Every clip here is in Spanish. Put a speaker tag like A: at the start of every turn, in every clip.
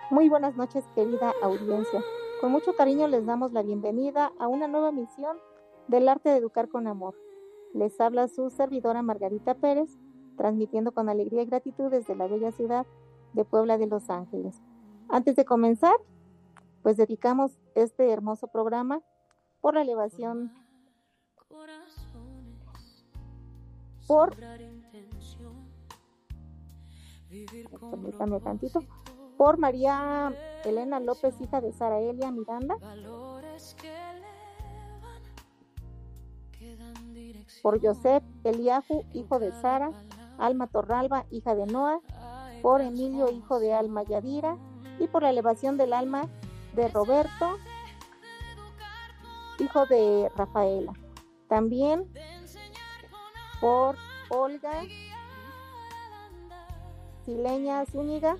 A: Muy buenas noches, querida audiencia. Con mucho cariño les damos la bienvenida a una nueva emisión del Arte de Educar con Amor. Les habla su servidora Margarita Pérez, transmitiendo con alegría y gratitud desde la bella ciudad de Puebla de Los Ángeles. Antes de comenzar, pues dedicamos este hermoso programa por la elevación, permítame tantito, por María Elena López, hija de Sara Elia Miranda, por Joseph Eliahu, hijo de Sara, Alma Torralba, hija de Noah, por Emilio, hijo de Alma Yadira, y por la elevación del alma de Roberto, hijo de Rafaela. También por Olga Sileña Zúñiga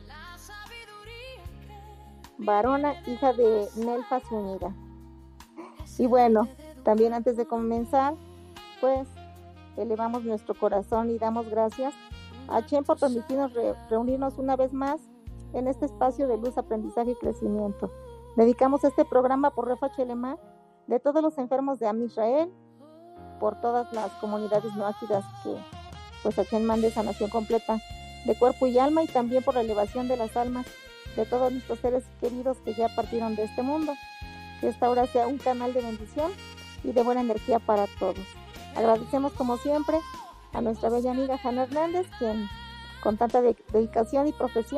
A: Varona, hija de Nelfa Zúñiga. Y bueno, también antes de comenzar, pues elevamos nuestro corazón y damos gracias a Chen por permitirnos reunirnos una vez más en este espacio de luz, aprendizaje y crecimiento. Dedicamos este programa por Refa Chelema de todos los enfermos de Am Israel, por todas las comunidades no ágidas que pues a Chen mande sanación completa de cuerpo y alma, y también por la elevación de las almas de todos nuestros seres queridos que ya partieron de este mundo. Que esta hora sea un canal de bendición y de buena energía para todos. Agradecemos como siempre a nuestra bella amiga Hanna Hernández, quien con tanta dedicación y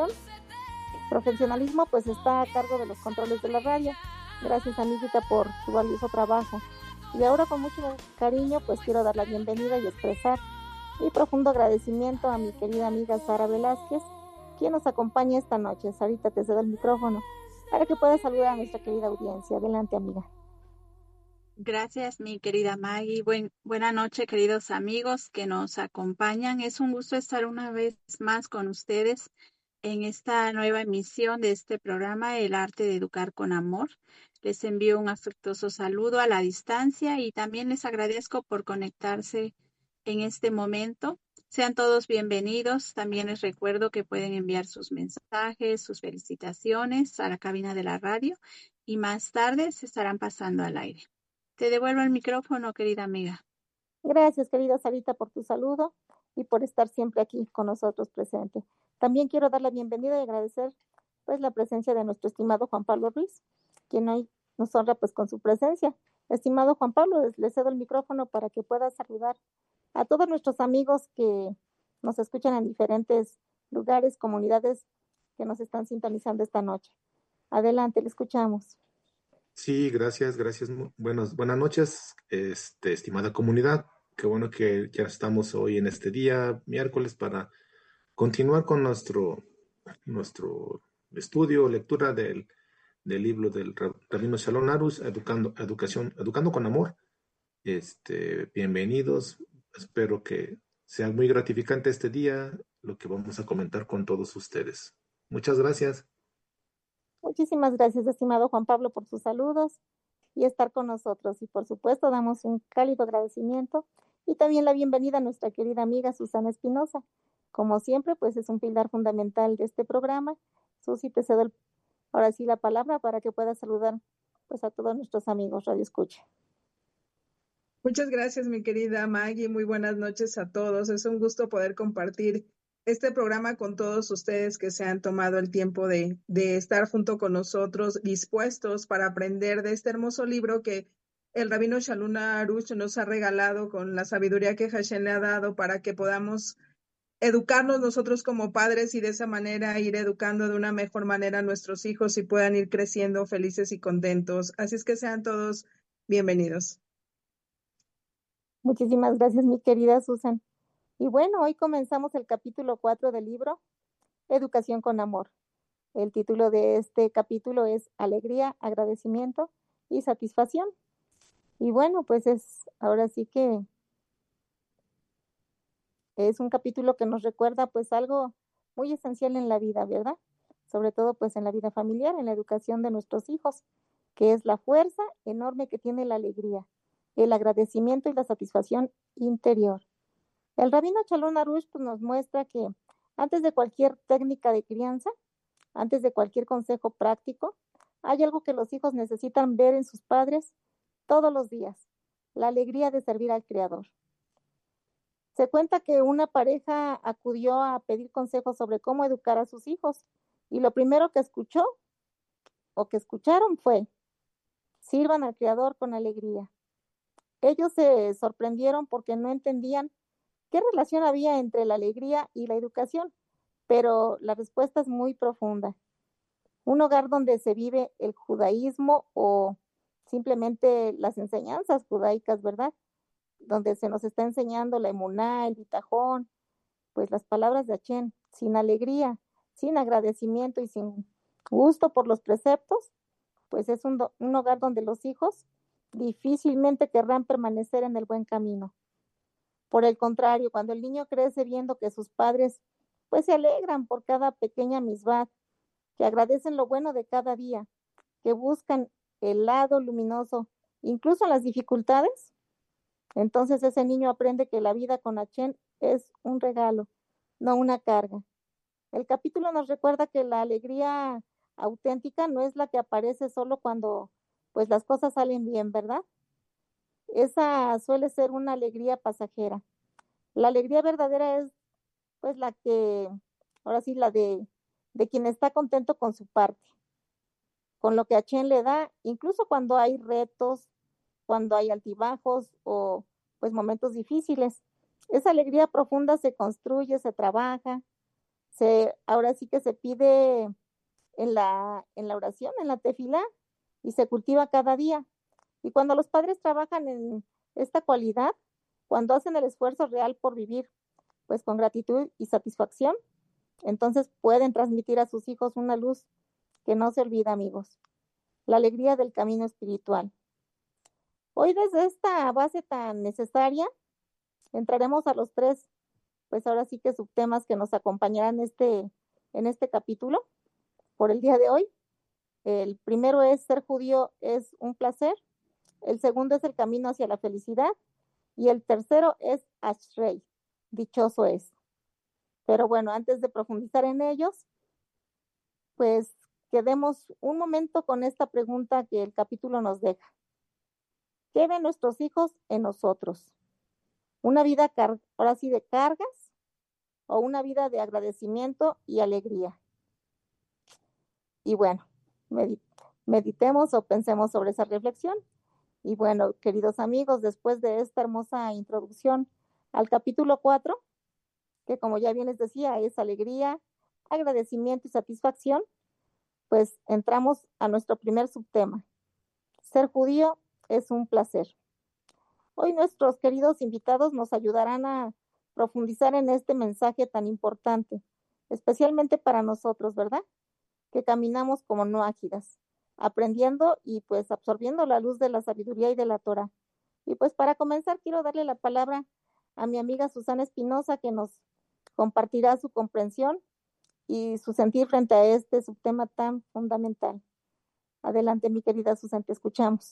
A: profesionalismo pues está a cargo de los controles de la radio. Gracias, amiguita, por tu valioso trabajo. Y ahora con mucho cariño pues quiero dar la bienvenida y expresar mi profundo agradecimiento a mi querida amiga Sara Velázquez, quien nos acompaña esta noche. Sarita, te cedo el micrófono para que puedas saludar a nuestra querida audiencia. Adelante, amiga.
B: Gracias, mi querida Maggie. Buena noche, queridos amigos que nos acompañan. Es un gusto estar una vez más con ustedes en esta nueva emisión de este programa, El Arte de Educar con Amor. Les envío un afectuoso saludo a la distancia y también les agradezco por conectarse en este momento. Sean todos bienvenidos. También les recuerdo que pueden enviar sus mensajes, sus felicitaciones a la cabina de la radio y más tarde se estarán pasando al aire. Te devuelvo el micrófono, querida amiga.
A: Gracias, querida Sarita, por tu saludo y por estar siempre aquí con nosotros presente. También quiero dar la bienvenida y agradecer pues la presencia de nuestro estimado Juan Pablo Ruiz, quien hoy nos honra pues con su presencia. Estimado Juan Pablo, le cedo el micrófono para que pueda saludar a todos nuestros amigos que nos escuchan en diferentes lugares, comunidades que nos están sintonizando esta noche. Adelante, le escuchamos.
C: Sí, gracias. Buenas noches, estimada comunidad. Qué bueno que ya estamos hoy en este día, miércoles, para continuar con nuestro estudio, lectura del libro del Rabino Shalom Arush, Educando con Amor. Bienvenidos. Espero que sea muy gratificante este día, lo que vamos a comentar con todos ustedes. Muchas gracias.
A: Muchísimas gracias, estimado Juan Pablo, por sus saludos y estar con nosotros. Y por supuesto, damos un cálido agradecimiento y también la bienvenida a nuestra querida amiga Susana Espinosa. Como siempre, pues es un pilar fundamental de este programa. Susi, te cedo ahora sí la palabra para que puedas saludar pues a todos nuestros amigos Radio Escucha.
D: Muchas gracias, mi querida Maggie. Muy buenas noches a todos. Es un gusto poder compartir este programa con todos ustedes que se han tomado el tiempo de estar junto con nosotros, dispuestos para aprender de este hermoso libro que el Rabino Shalom Arush nos ha regalado con la sabiduría que Hashem le ha dado para que podamos educarnos nosotros como padres y de esa manera ir educando de una mejor manera a nuestros hijos y puedan ir creciendo felices y contentos. Así es que sean todos bienvenidos.
A: Muchísimas gracias, mi querida Susan. Y bueno, hoy comenzamos el capítulo 4 del libro Educación con Amor. El título de este capítulo es Alegría, Agradecimiento y Satisfacción. Y bueno, pues ahora sí que es un capítulo que nos recuerda pues algo muy esencial en la vida, ¿verdad? Sobre todo pues en la vida familiar, en la educación de nuestros hijos, que es la fuerza enorme que tiene la alegría, el agradecimiento y la satisfacción interior. El Rabino Shalom Arush pues, nos muestra que antes de cualquier técnica de crianza antes de cualquier consejo práctico, hay algo que los hijos necesitan ver en sus padres todos los días: la alegría de servir al Creador. Se cuenta que una pareja acudió a pedir consejos sobre cómo educar a sus hijos, y lo primero que escucharon fue: sirvan al Creador con alegría. Ellos se sorprendieron porque no entendían qué relación había entre la alegría y la educación, pero la respuesta es muy profunda. Un hogar donde se vive el judaísmo o simplemente las enseñanzas judaicas, ¿verdad? Donde se nos está enseñando la emuná, el bitajón, pues las palabras de Hachén, sin alegría, sin agradecimiento y sin gusto por los preceptos, pues es un hogar donde los hijos difícilmente querrán permanecer en el buen camino. Por el contrario, cuando el niño crece viendo que sus padres pues se alegran por cada pequeña misbah, que agradecen lo bueno de cada día, que buscan el lado luminoso, incluso en las dificultades, entonces ese niño aprende que la vida con Hachén es un regalo, no una carga. El capítulo nos recuerda que la alegría auténtica no es la que aparece solo cuando pues las cosas salen bien, ¿verdad? Esa suele ser una alegría pasajera. La alegría verdadera es pues la que, ahora sí, la de quien está contento con su parte, con lo que Hachén le da, incluso cuando hay retos, cuando hay altibajos o pues momentos difíciles. Esa alegría profunda se construye, se trabaja, ahora sí que se pide en la oración, en la tefilá, y se cultiva cada día. Y cuando los padres trabajan en esta cualidad, cuando hacen el esfuerzo real por vivir, pues con gratitud y satisfacción, entonces pueden transmitir a sus hijos una luz que no se olvida, amigos: la alegría del camino espiritual. Hoy, desde esta base tan necesaria, entraremos a los tres, pues ahora sí que subtemas que nos acompañarán en este capítulo por el día de hoy. El primero es: ser judío es un placer. El segundo es: el camino hacia la felicidad. Y el tercero es: Ashrei, dichoso es. Pero bueno, antes de profundizar en ellos, pues quedemos un momento con esta pregunta que el capítulo nos deja: ¿qué ven nuestros hijos en nosotros? ¿Una vida ahora sí de cargas o una vida de agradecimiento y alegría? Y bueno, meditemos o pensemos sobre esa reflexión. Y bueno, queridos amigos, después de esta hermosa introducción al capítulo 4, que como ya bien les decía, es alegría, agradecimiento y satisfacción, pues entramos a nuestro primer subtema: ser judío es un placer. Hoy nuestros queridos invitados nos ayudarán a profundizar en este mensaje tan importante, especialmente para nosotros, ¿verdad?, que caminamos como noágidas, aprendiendo y pues absorbiendo la luz de la sabiduría y de la Torah. Y pues para comenzar quiero darle la palabra a mi amiga Susana Espinosa, que nos compartirá su comprensión y su sentir frente a este subtema tan fundamental. Adelante, mi querida Susana, te escuchamos.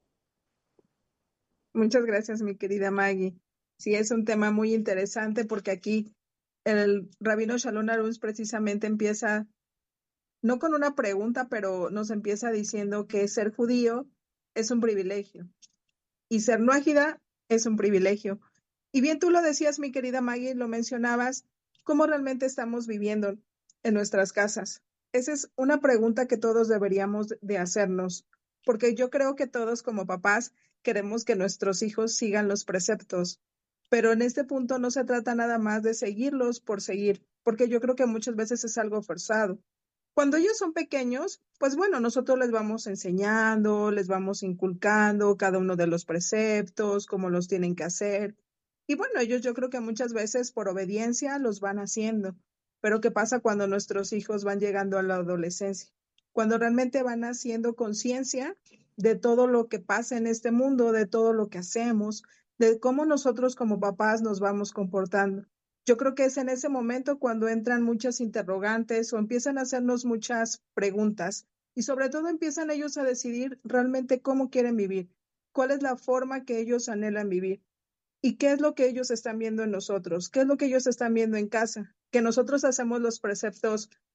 D: Muchas gracias, mi querida Maggie. Sí, es un tema muy interesante porque aquí el rabino Shalom Aruns precisamente empieza, no con una pregunta, pero nos empieza diciendo que ser judío es un privilegio y ser noágida es un privilegio. Y bien tú lo decías, mi querida Maggie, lo mencionabas, ¿cómo realmente estamos viviendo en nuestras casas? Esa es una pregunta que todos deberíamos de hacernos, porque yo creo que todos como papás queremos que nuestros hijos sigan los preceptos, pero en este punto no se trata nada más de seguirlos por seguir, porque yo creo que muchas veces es algo forzado. Cuando ellos son pequeños, pues bueno, nosotros les vamos enseñando, les vamos inculcando cada uno de los preceptos, cómo los tienen que hacer. Y bueno, ellos yo creo que muchas veces por obediencia los van haciendo. Pero ¿qué pasa cuando nuestros hijos van llegando a la adolescencia? Cuando realmente van haciendo conciencia de todo lo que pasa en este mundo, de todo lo que hacemos, de cómo nosotros como papás nos vamos comportando. Yo creo que es en ese momento cuando entran muchas interrogantes o empiezan a hacernos muchas preguntas y sobre todo empiezan ellos a decidir realmente cómo quieren vivir, cuál es la forma que ellos anhelan vivir y qué es lo que ellos están viendo en nosotros, qué es lo que ellos están viendo en casa, que nosotros hacemos los preceptos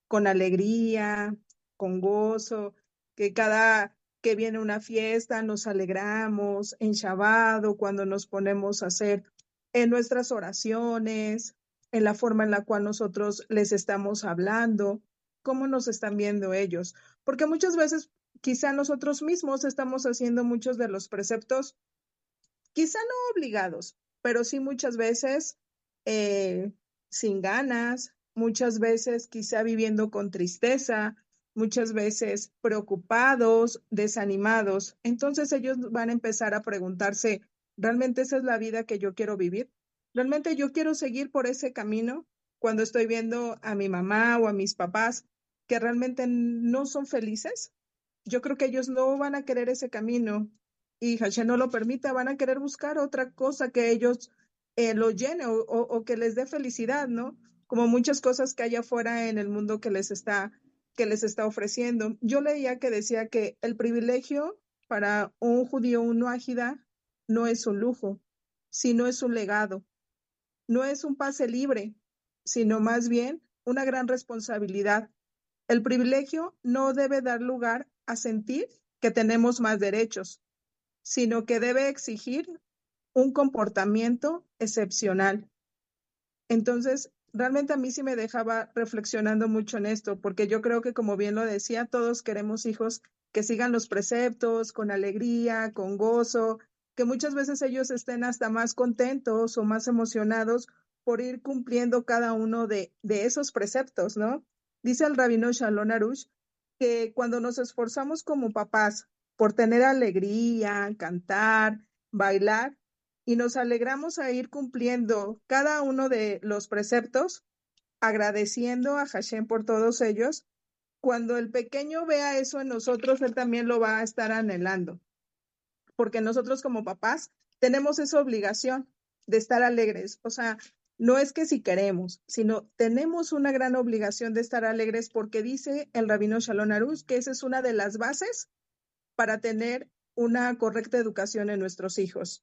D: con alegría, con gozo, que cada que viene una fiesta nos alegramos, en Shabbat o cuando nos ponemos a hacer en nuestras oraciones, en la forma en la cual nosotros les estamos hablando, cómo nos están viendo ellos. Porque muchas veces quizá nosotros mismos estamos haciendo muchos de los preceptos, quizá no obligados, pero sí muchas veces eh, sin ganas, muchas veces quizá viviendo con tristeza, muchas veces preocupados, desanimados. Entonces ellos van a empezar a preguntarse, ¿realmente esa es la vida que yo quiero vivir? ¿Realmente yo quiero seguir por ese camino cuando estoy viendo a mi mamá o a mis papás que realmente no son felices? Yo creo que ellos no van a querer ese camino y Hashem no lo permita, van a querer buscar otra cosa que ellos lo llene o que les dé felicidad, ¿no? Como muchas cosas que hay afuera en el mundo que les está ofreciendo. Yo leía que decía que el privilegio para un judío, un noágida, no es un lujo, sino es un legado. No es un pase libre, sino más bien una gran responsabilidad. El privilegio no debe dar lugar a sentir que tenemos más derechos, sino que debe exigir un comportamiento excepcional. Entonces, realmente a mí sí me dejaba reflexionando mucho en esto, porque yo creo que, como bien lo decía, todos queremos hijos que sigan los preceptos con alegría, con gozo, que muchas veces ellos estén hasta más contentos o más emocionados por ir cumpliendo cada uno de esos preceptos, ¿no? Dice el rabino Shalom Arush que cuando nos esforzamos como papás por tener alegría, cantar, bailar, y nos alegramos a ir cumpliendo cada uno de los preceptos, agradeciendo a Hashem por todos ellos. Cuando el pequeño vea eso en nosotros, él también lo va a estar anhelando, porque nosotros como papás tenemos esa obligación de estar alegres. O sea, no es que si queremos, sino tenemos una gran obligación de estar alegres porque dice el rabino Shalom Arush que esa es una de las bases para tener una correcta educación en nuestros hijos.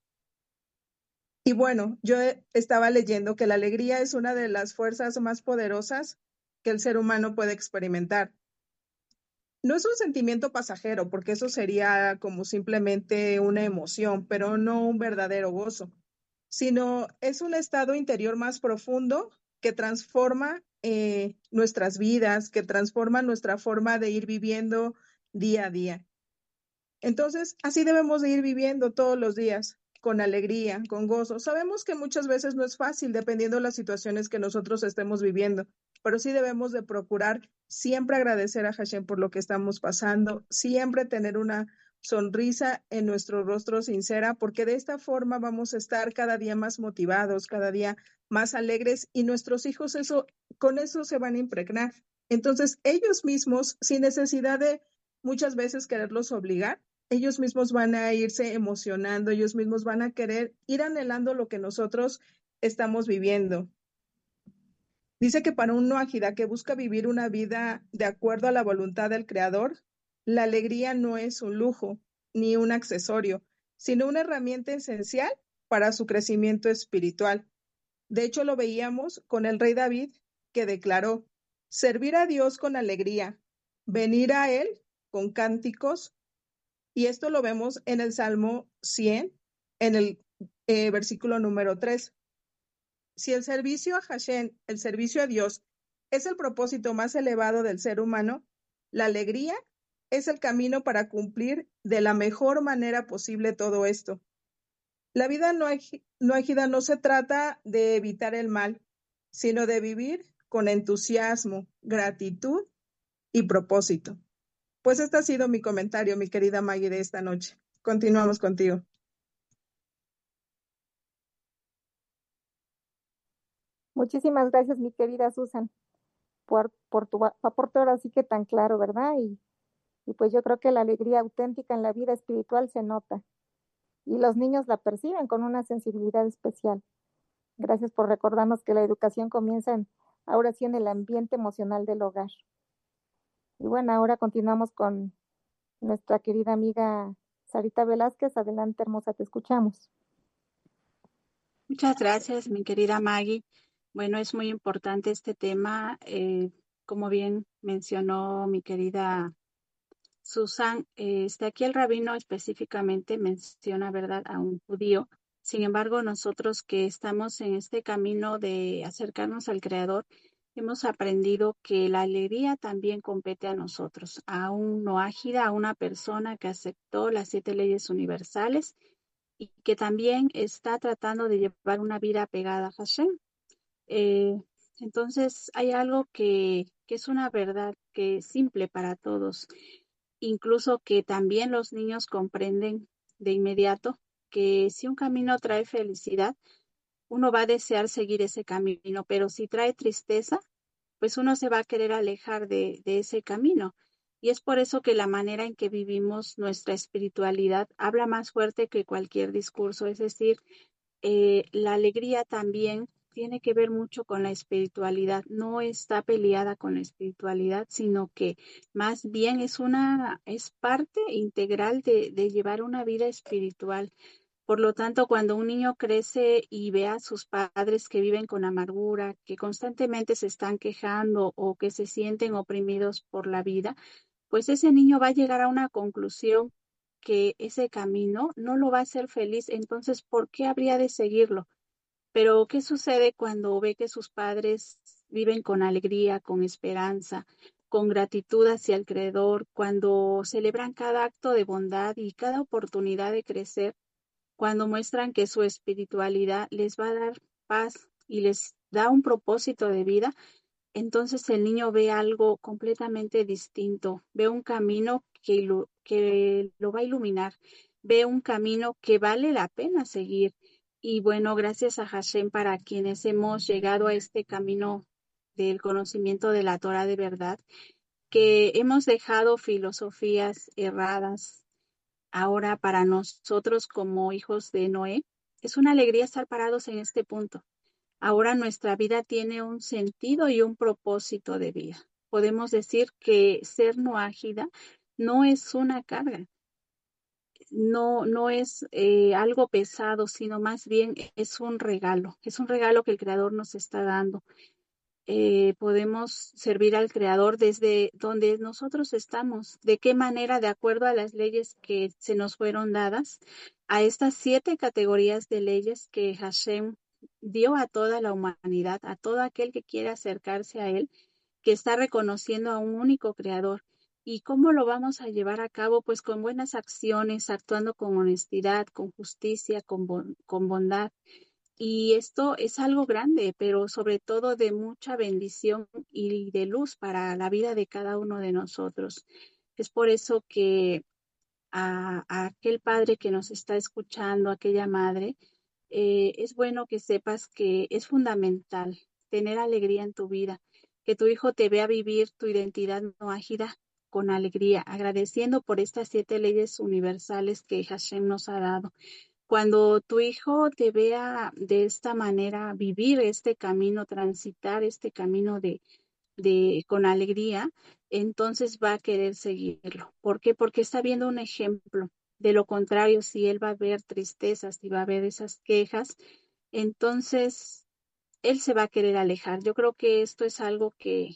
D: Y bueno, yo estaba leyendo que la alegría es una de las fuerzas más poderosas que el ser humano puede experimentar. No es un sentimiento pasajero, porque eso sería como simplemente una emoción, pero no un verdadero gozo, sino es un estado interior más profundo que transforma nuestras vidas, que transforma nuestra forma de ir viviendo día a día. Entonces, así debemos de ir viviendo todos los días, con alegría, con gozo. Sabemos que muchas veces no es fácil dependiendo de las situaciones que nosotros estemos viviendo, pero sí debemos de procurar siempre agradecer a Hashem por lo que estamos pasando, siempre tener una sonrisa en nuestro rostro sincera, porque de esta forma vamos a estar cada día más motivados, cada día más alegres y nuestros hijos con eso se van a impregnar. Entonces, ellos mismos, sin necesidad de muchas veces quererlos obligar, ellos mismos van a irse emocionando, ellos mismos van a querer ir anhelando lo que nosotros estamos viviendo. Dice que para un noajida que busca vivir una vida de acuerdo a la voluntad del Creador, la alegría no es un lujo ni un accesorio, sino una herramienta esencial para su crecimiento espiritual. De hecho, lo veíamos con el rey David, que declaró, servir a Dios con alegría, venir a Él con cánticos. Y esto lo vemos en el Salmo 100, en el versículo número 3. Si el servicio a Hashem, el servicio a Dios, es el propósito más elevado del ser humano, la alegría es el camino para cumplir de la mejor manera posible todo esto. La vida noágida no se trata de evitar el mal, sino de vivir con entusiasmo, gratitud y propósito. Pues este ha sido mi comentario, mi querida Maggie, de esta noche. Continuamos contigo.
A: Muchísimas gracias, mi querida Susan, por tu aporte ahora sí que tan claro, ¿verdad? Y pues yo creo que la alegría auténtica en la vida espiritual se nota y los niños la perciben con una sensibilidad especial. Gracias por recordarnos que la educación comienza ahora sí en el ambiente emocional del hogar. Y bueno, ahora continuamos con nuestra querida amiga Sarita Velázquez. Adelante, hermosa, te escuchamos.
B: Muchas gracias, mi querida Maggie. Bueno, es muy importante este tema. como bien mencionó mi querida Susan, aquí el rabino específicamente menciona, ¿verdad?, a un judío. Sin embargo, nosotros que estamos en este camino de acercarnos al Creador, hemos aprendido que la alegría también compete a nosotros, a un noágida, a una persona que aceptó las 7 leyes universales y que también está tratando de llevar una vida pegada a Hashem. Eh, entonces, hay algo que es una verdad que es simple para todos, incluso que también los niños comprenden de inmediato que si un camino trae felicidad, uno va a desear seguir ese camino, pero si trae tristeza, pues uno se va a querer alejar de ese camino. Y es por eso que la manera en que vivimos nuestra espiritualidad habla más fuerte que cualquier discurso. Es decir, la alegría también tiene que ver mucho con la espiritualidad. No está peleada con la espiritualidad, sino que más bien es parte integral de llevar una vida espiritual. Por lo tanto, cuando un niño crece y ve a sus padres que viven con amargura, que constantemente se están quejando o que se sienten oprimidos por la vida, pues ese niño va a llegar a una conclusión que ese camino no lo va a hacer feliz. Entonces, ¿por qué habría de seguirlo? Pero, ¿qué sucede cuando ve que sus padres viven con alegría, con esperanza, con gratitud hacia el Creador, cuando celebran cada acto de bondad y cada oportunidad de crecer? Cuando muestran que su espiritualidad les va a dar paz y les da un propósito de vida, entonces el niño ve algo completamente distinto, ve un camino que lo va a iluminar, ve un camino que vale la pena seguir. Y bueno, gracias a Hashem para quienes hemos llegado a este camino del conocimiento de la Torah de verdad, que hemos dejado filosofías erradas. Ahora para nosotros como hijos de Noé, es una alegría estar parados en este punto. Ahora nuestra vida tiene un sentido y un propósito de vida. Podemos decir que ser noágida no es una carga, no es algo pesado, sino más bien es un regalo que el Creador nos está dando. Podemos servir al Creador desde donde nosotros estamos, de qué manera, de acuerdo a las leyes que se nos fueron dadas, a estas 7 categorías de leyes que Hashem dio a toda la humanidad, a todo aquel que quiere acercarse a Él, que está reconociendo a un único Creador. ¿Y cómo lo vamos a llevar a cabo? Pues con buenas acciones, actuando con honestidad, con justicia, con bondad. Y esto es algo grande, pero sobre todo de mucha bendición y de luz para la vida de cada uno de nosotros. Es por eso que a aquel padre que nos está escuchando, aquella madre, es bueno que sepas que es fundamental tener alegría en tu vida, que tu hijo te vea vivir tu identidad noágida con alegría, agradeciendo por estas 7 leyes universales que Hashem nos ha dado. Cuando tu hijo te vea de esta manera vivir este camino, transitar este camino con alegría, entonces va a querer seguirlo. ¿Por qué? Porque está viendo un ejemplo. De lo contrario, si él va a ver tristezas, si va a ver esas quejas, entonces él se va a querer alejar. Yo creo que esto es algo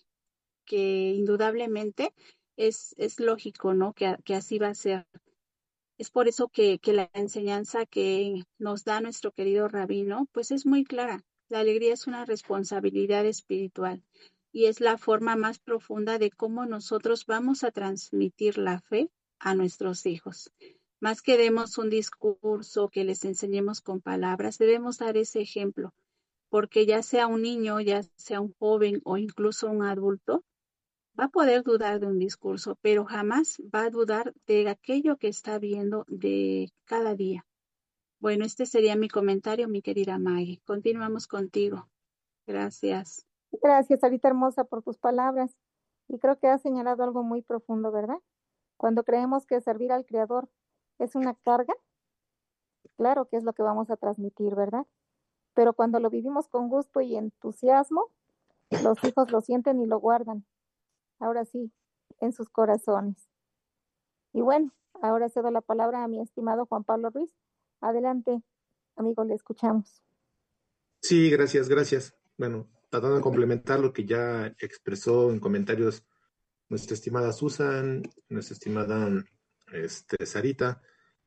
B: que indudablemente es lógico, ¿no? Que así va a ser. Es por eso que la enseñanza que nos da nuestro querido rabino, pues es muy clara. La alegría es una responsabilidad espiritual y es la forma más profunda de cómo nosotros vamos a transmitir la fe a nuestros hijos. Más que demos un discurso, que les enseñemos con palabras, debemos dar ese ejemplo, porque ya sea un niño, ya sea un joven o incluso un adulto, va a poder dudar de un discurso, pero jamás va a dudar de aquello que está viendo de cada día. Bueno, este sería mi comentario, mi querida Maggie. Continuamos contigo. Gracias.
A: Gracias, Sarita hermosa, por tus palabras. Y creo que has señalado algo muy profundo, ¿verdad? Cuando creemos que servir al Creador es una carga, claro que es lo que vamos a transmitir, ¿verdad? Pero cuando lo vivimos con gusto y entusiasmo, los hijos lo sienten y lo guardan. Ahora sí, en sus corazones. Y bueno, ahora cedo la palabra a mi estimado Juan Pablo Ruiz. Adelante, amigo, le escuchamos.
C: Sí, gracias, gracias. Bueno, tratando de complementar lo que ya expresó en comentarios nuestra estimada Susan, nuestra estimada Sarita.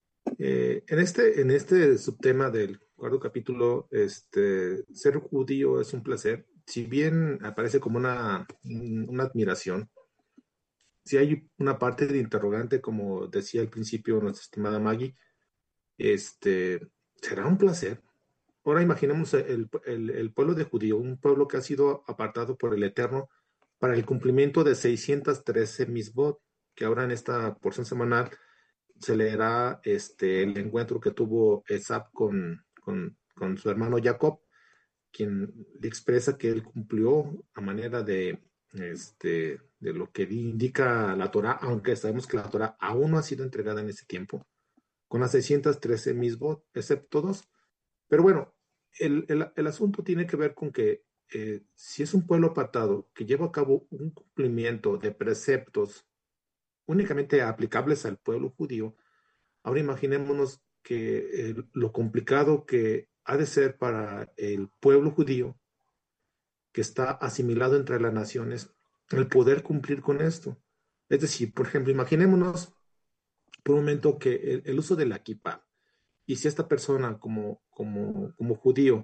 C: En este subtema del cuarto capítulo, ser judío es un placer. Si bien aparece como una admiración, si hay una parte de interrogante, como decía al principio nuestra estimada Maggie, ¿será un placer? Ahora imaginemos el pueblo de judío, un pueblo que ha sido apartado por el Eterno para el cumplimiento de 613 misbot, que ahora en esta porción semanal se leerá el encuentro que tuvo Esab con su hermano Jacob, quien le expresa que él cumplió a manera de lo que indica la Torá, aunque sabemos que la Torá aún no ha sido entregada en ese tiempo, con las 613 misbot, excepto dos. Pero bueno, el asunto tiene que ver con que si es un pueblo apartado que lleva a cabo un cumplimiento de preceptos únicamente aplicables al pueblo judío, ahora imaginémonos que lo complicado que ha de ser para el pueblo judío que está asimilado entre las naciones el poder cumplir con esto. Es decir, por ejemplo, imaginémonos por un momento que el uso de la kippah, y si esta persona como judío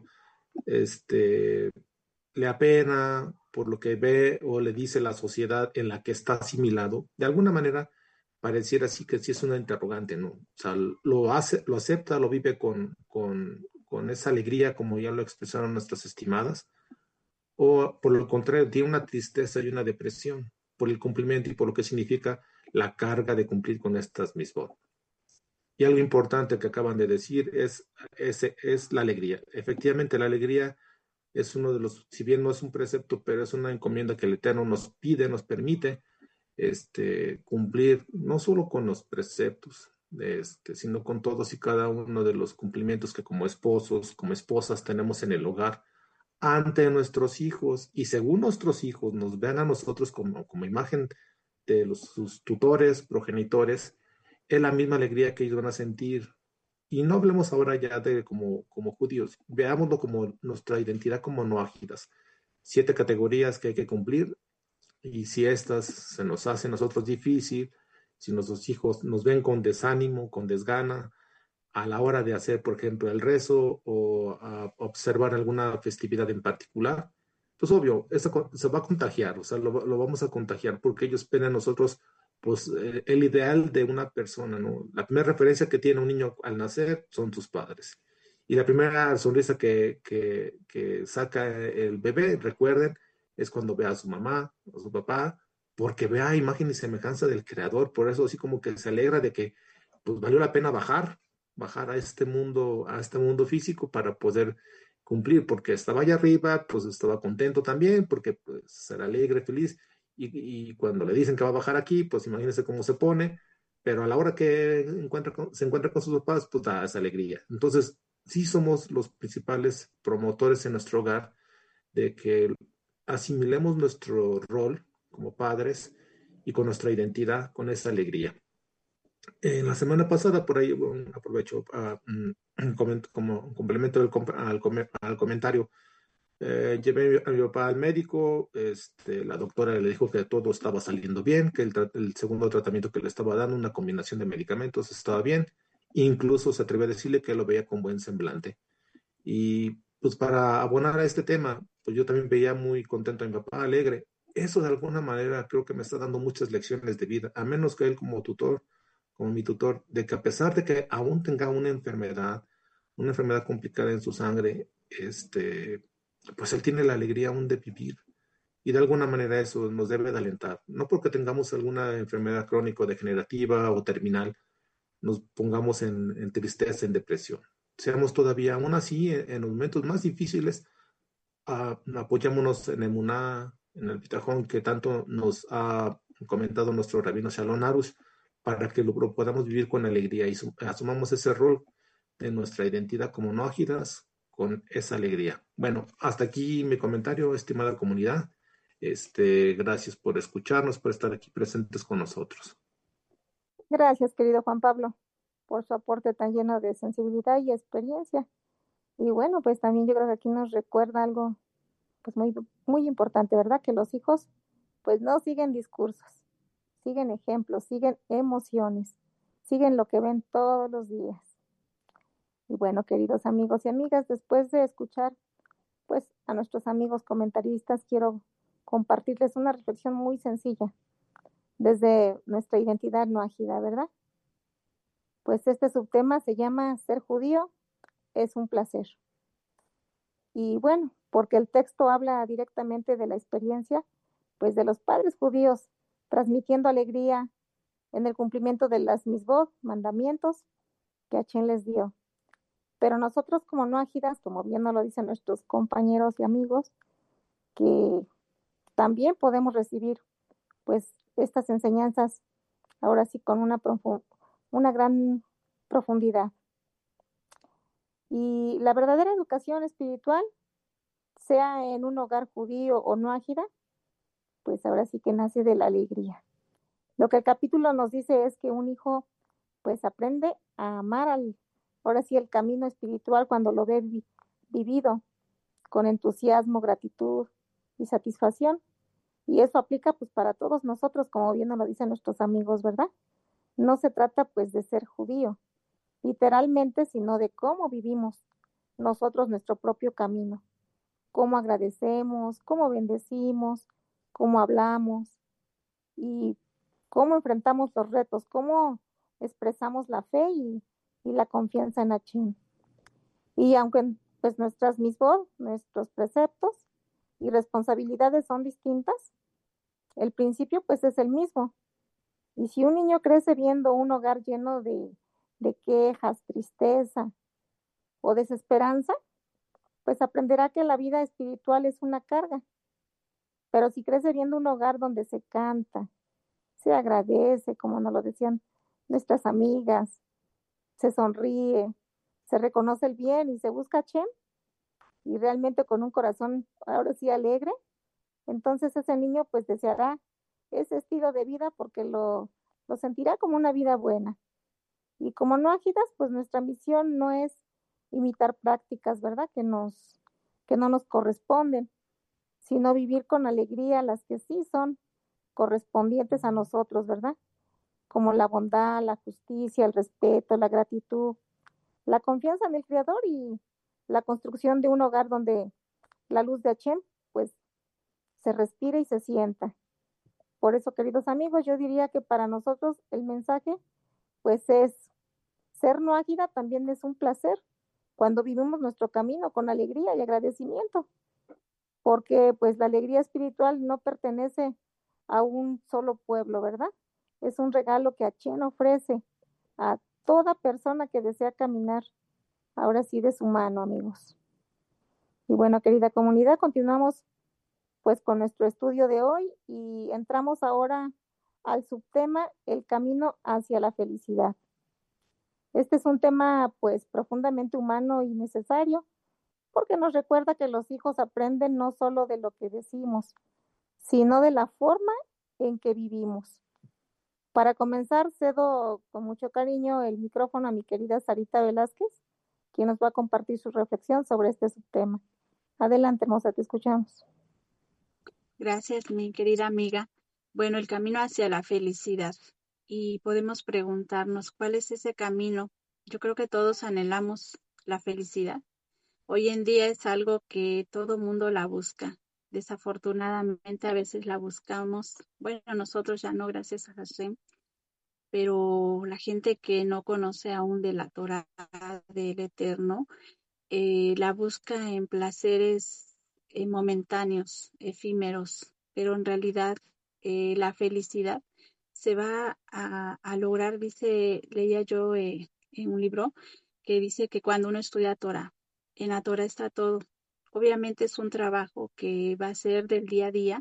C: le apena por lo que ve o le dice la sociedad en la que está asimilado, de alguna manera pareciera así que sí es una interrogante, ¿no? O sea, lo acepta, lo vive con esa alegría como ya lo expresaron nuestras estimadas, o por lo contrario, tiene una tristeza y una depresión por el cumplimiento y por lo que significa la carga de cumplir con estas mismas. Y algo importante que acaban de decir es la alegría. Efectivamente, la alegría es uno de los, si bien no es un precepto, pero es una encomienda que el Eterno nos pide, nos permite cumplir no solo con los preceptos, sino con todos y cada uno de los cumplimientos que como esposos, como esposas tenemos en el hogar ante nuestros hijos, y según nuestros hijos nos vean a nosotros como imagen de sus tutores, progenitores, es la misma alegría que ellos van a sentir. Y no hablemos ahora ya de como judíos, veámoslo como nuestra identidad como noágidas. 7 categorías que hay que cumplir, y si estas se nos hace a nosotros difícil, si nuestros hijos nos ven con desánimo, con desgana, a la hora de hacer, por ejemplo, el rezo o a observar alguna festividad en particular, pues obvio, eso se va a contagiar, o sea, lo vamos a contagiar porque ellos esperan a nosotros, pues, el ideal de una persona, ¿no? La primera referencia que tiene un niño al nacer son sus padres. Y la primera sonrisa que saca el bebé, recuerden, es cuando ve a su mamá o su papá, porque ve a imagen y semejanza del creador, por eso así como que se alegra de que pues valió la pena bajar a este mundo físico para poder cumplir, porque estaba allá arriba, pues estaba contento también, porque pues era alegre, feliz, y cuando le dicen que va a bajar aquí, pues imagínense cómo se pone, pero a la hora que se encuentra con sus papás, pues da esa alegría. Entonces, sí somos los principales promotores en nuestro hogar de que asimilemos nuestro rol como padres y con nuestra identidad, con esa alegría. La semana pasada, por ahí aprovecho como complemento al comentario, llevé a mi papá al médico, la doctora le dijo que todo estaba saliendo bien, que el segundo tratamiento que le estaba dando, una combinación de medicamentos, estaba bien, incluso se atrevió a decirle que lo veía con buen semblante. Y pues para abonar a este tema, pues yo también veía muy contento a mi papá, alegre. Eso de alguna manera creo que me está dando muchas lecciones de vida, a menos que él como mi tutor, de que a pesar de que aún tenga una enfermedad complicada en su sangre, pues él tiene la alegría aún de vivir. Y de alguna manera eso nos debe de alentar. No porque tengamos alguna enfermedad crónico-degenerativa o terminal, nos pongamos en tristeza, en depresión. Seamos todavía, aún así, en los momentos más difíciles, apoyémonos en Emuná, en el bitajón que tanto nos ha comentado nuestro rabino Shalom Arush, para que lo podamos vivir con alegría y asumamos ese rol de nuestra identidad como nógidas con esa alegría. Bueno, hasta aquí mi comentario, estimada comunidad. Gracias por escucharnos, por estar aquí presentes con nosotros.
A: Gracias, querido Juan Pablo, por su aporte tan lleno de sensibilidad y experiencia. Y bueno, pues también yo creo que aquí nos recuerda algo pues muy, muy importante, ¿verdad? Que los hijos pues no siguen discursos, siguen ejemplos, siguen emociones, siguen lo que ven todos los días. Y bueno, queridos amigos y amigas, después de escuchar pues a nuestros amigos comentaristas, quiero compartirles una reflexión muy sencilla desde nuestra identidad no ágida, ¿verdad? Pues este subtema se llama Ser judío es un placer. Y bueno, porque el texto habla directamente de la experiencia, pues de los padres judíos transmitiendo alegría en el cumplimiento de las misbot, mandamientos que Hachén les dio. Pero nosotros como no ágidas, como bien nos lo dicen nuestros compañeros y amigos, que también podemos recibir pues estas enseñanzas ahora sí con una gran profundidad. Y la verdadera educación espiritual, sea en un hogar judío o no ágida, pues ahora sí que nace de la alegría. Lo que el capítulo nos dice es que un hijo pues aprende a amar ahora sí el camino espiritual cuando lo ve vivido con entusiasmo, gratitud y satisfacción. Y eso aplica pues para todos nosotros, como bien nos lo dicen nuestros amigos, ¿verdad? No se trata pues de ser judío, literalmente, sino de cómo vivimos nosotros nuestro propio camino, cómo agradecemos, cómo bendecimos, cómo hablamos y cómo enfrentamos los retos, cómo expresamos la fe y la confianza en Hachim. Y aunque pues nuestras misbot, nuestros preceptos y responsabilidades son distintas, el principio pues es el mismo. Y si un niño crece viendo un hogar lleno de quejas, tristeza o desesperanza, pues aprenderá que la vida espiritual es una carga. Pero si crece viendo un hogar donde se canta, se agradece, como nos lo decían nuestras amigas, se sonríe, se reconoce el bien y se busca a Hashem, y realmente con un corazón ahora sí alegre, entonces ese niño pues deseará ese estilo de vida porque lo sentirá como una vida buena. Y como no ágidas, pues nuestra misión no es imitar prácticas, ¿verdad? Que no nos corresponden, sino vivir con alegría las que sí son correspondientes a nosotros, ¿verdad? Como la bondad, la justicia, el respeto, la gratitud, la confianza en el Creador y la construcción de un hogar donde la luz de Hashem, pues, se respira y se sienta. Por eso, queridos amigos, yo diría que para nosotros el mensaje, pues, es ser no ágida también es un placer cuando vivimos nuestro camino con alegría y agradecimiento, porque pues la alegría espiritual no pertenece a un solo pueblo, ¿verdad? Es un regalo que Hashem ofrece a toda persona que desea caminar, ahora sí, de su mano, amigos. Y bueno, querida comunidad, continuamos pues con nuestro estudio de hoy y entramos ahora al subtema El camino hacia la felicidad. Este es un tema pues profundamente humano y necesario porque nos recuerda que los hijos aprenden no solo de lo que decimos, sino de la forma en que vivimos. Para comenzar, cedo con mucho cariño el micrófono a mi querida Sarita Velázquez, quien nos va a compartir su reflexión sobre este subtema. Adelante, hermosa, te escuchamos.
B: Gracias, mi querida amiga. Bueno, el camino hacia la felicidad. Y podemos preguntarnos, ¿cuál es ese camino? Yo creo que todos anhelamos la felicidad. Hoy en día es algo que todo mundo la busca. Desafortunadamente a veces la buscamos, bueno, nosotros ya no, gracias a Hashem, pero la gente que no conoce aún de la Torah del Eterno, la busca en placeres momentáneos, efímeros, pero en realidad la felicidad se va a lograr, leía yo en un libro que dice que cuando uno estudia Torah, en la Torah está todo. Obviamente es un trabajo que va a ser del día a día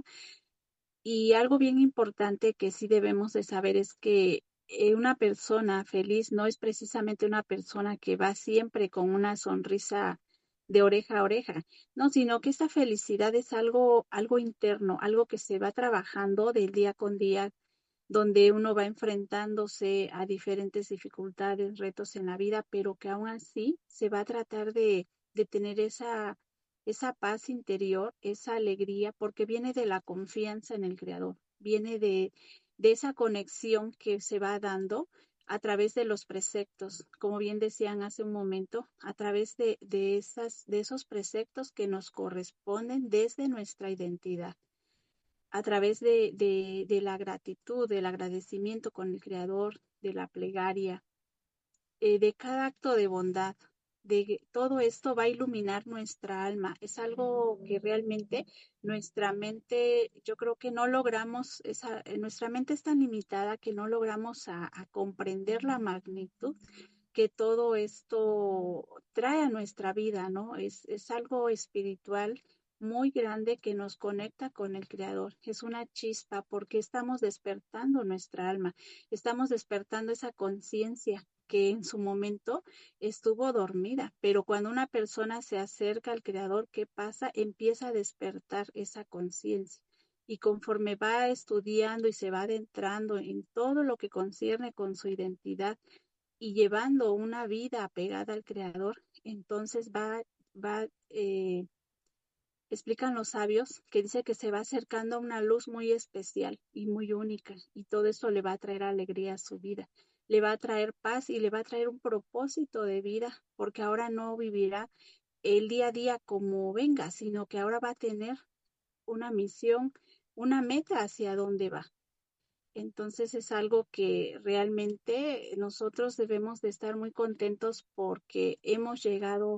B: y algo bien importante que sí debemos de saber es que una persona feliz no es precisamente una persona que va siempre con una sonrisa de oreja a oreja, no, sino que esa felicidad es algo interno, algo que se va trabajando del día con día, donde uno va enfrentándose a diferentes dificultades, retos en la vida, pero que aún así se va a tratar de tener esa paz interior, esa alegría, porque viene de la confianza en el Creador, viene de esa conexión que se va dando a través de los preceptos, como bien decían hace un momento, a través de esos preceptos que nos corresponden desde nuestra identidad, a través de la gratitud, del agradecimiento con el Creador, de la plegaria, de cada acto de bondad, de todo esto va a iluminar nuestra alma. Es algo que realmente nuestra mente, yo creo que no logramos, nuestra mente es tan limitada que no logramos a comprender la magnitud que todo esto trae a nuestra vida, ¿no? Es algo espiritual muy grande que nos conecta con el Creador. Es una chispa porque estamos despertando nuestra alma, estamos despertando esa conciencia que en su momento estuvo dormida, pero cuando una persona se acerca al Creador, ¿qué pasa? Empieza a despertar esa conciencia. Y conforme va estudiando y se va adentrando en todo lo que concierne con su identidad y llevando una vida apegada al Creador, entonces va explican los sabios que dice que se va acercando a una luz muy especial y muy única, y todo eso le va a traer alegría a su vida, le va a traer paz y le va a traer un propósito de vida, porque ahora no vivirá el día a día como venga, sino que ahora va a tener una misión, una meta hacia dónde va. Entonces es algo que realmente nosotros debemos de estar muy contentos porque hemos llegado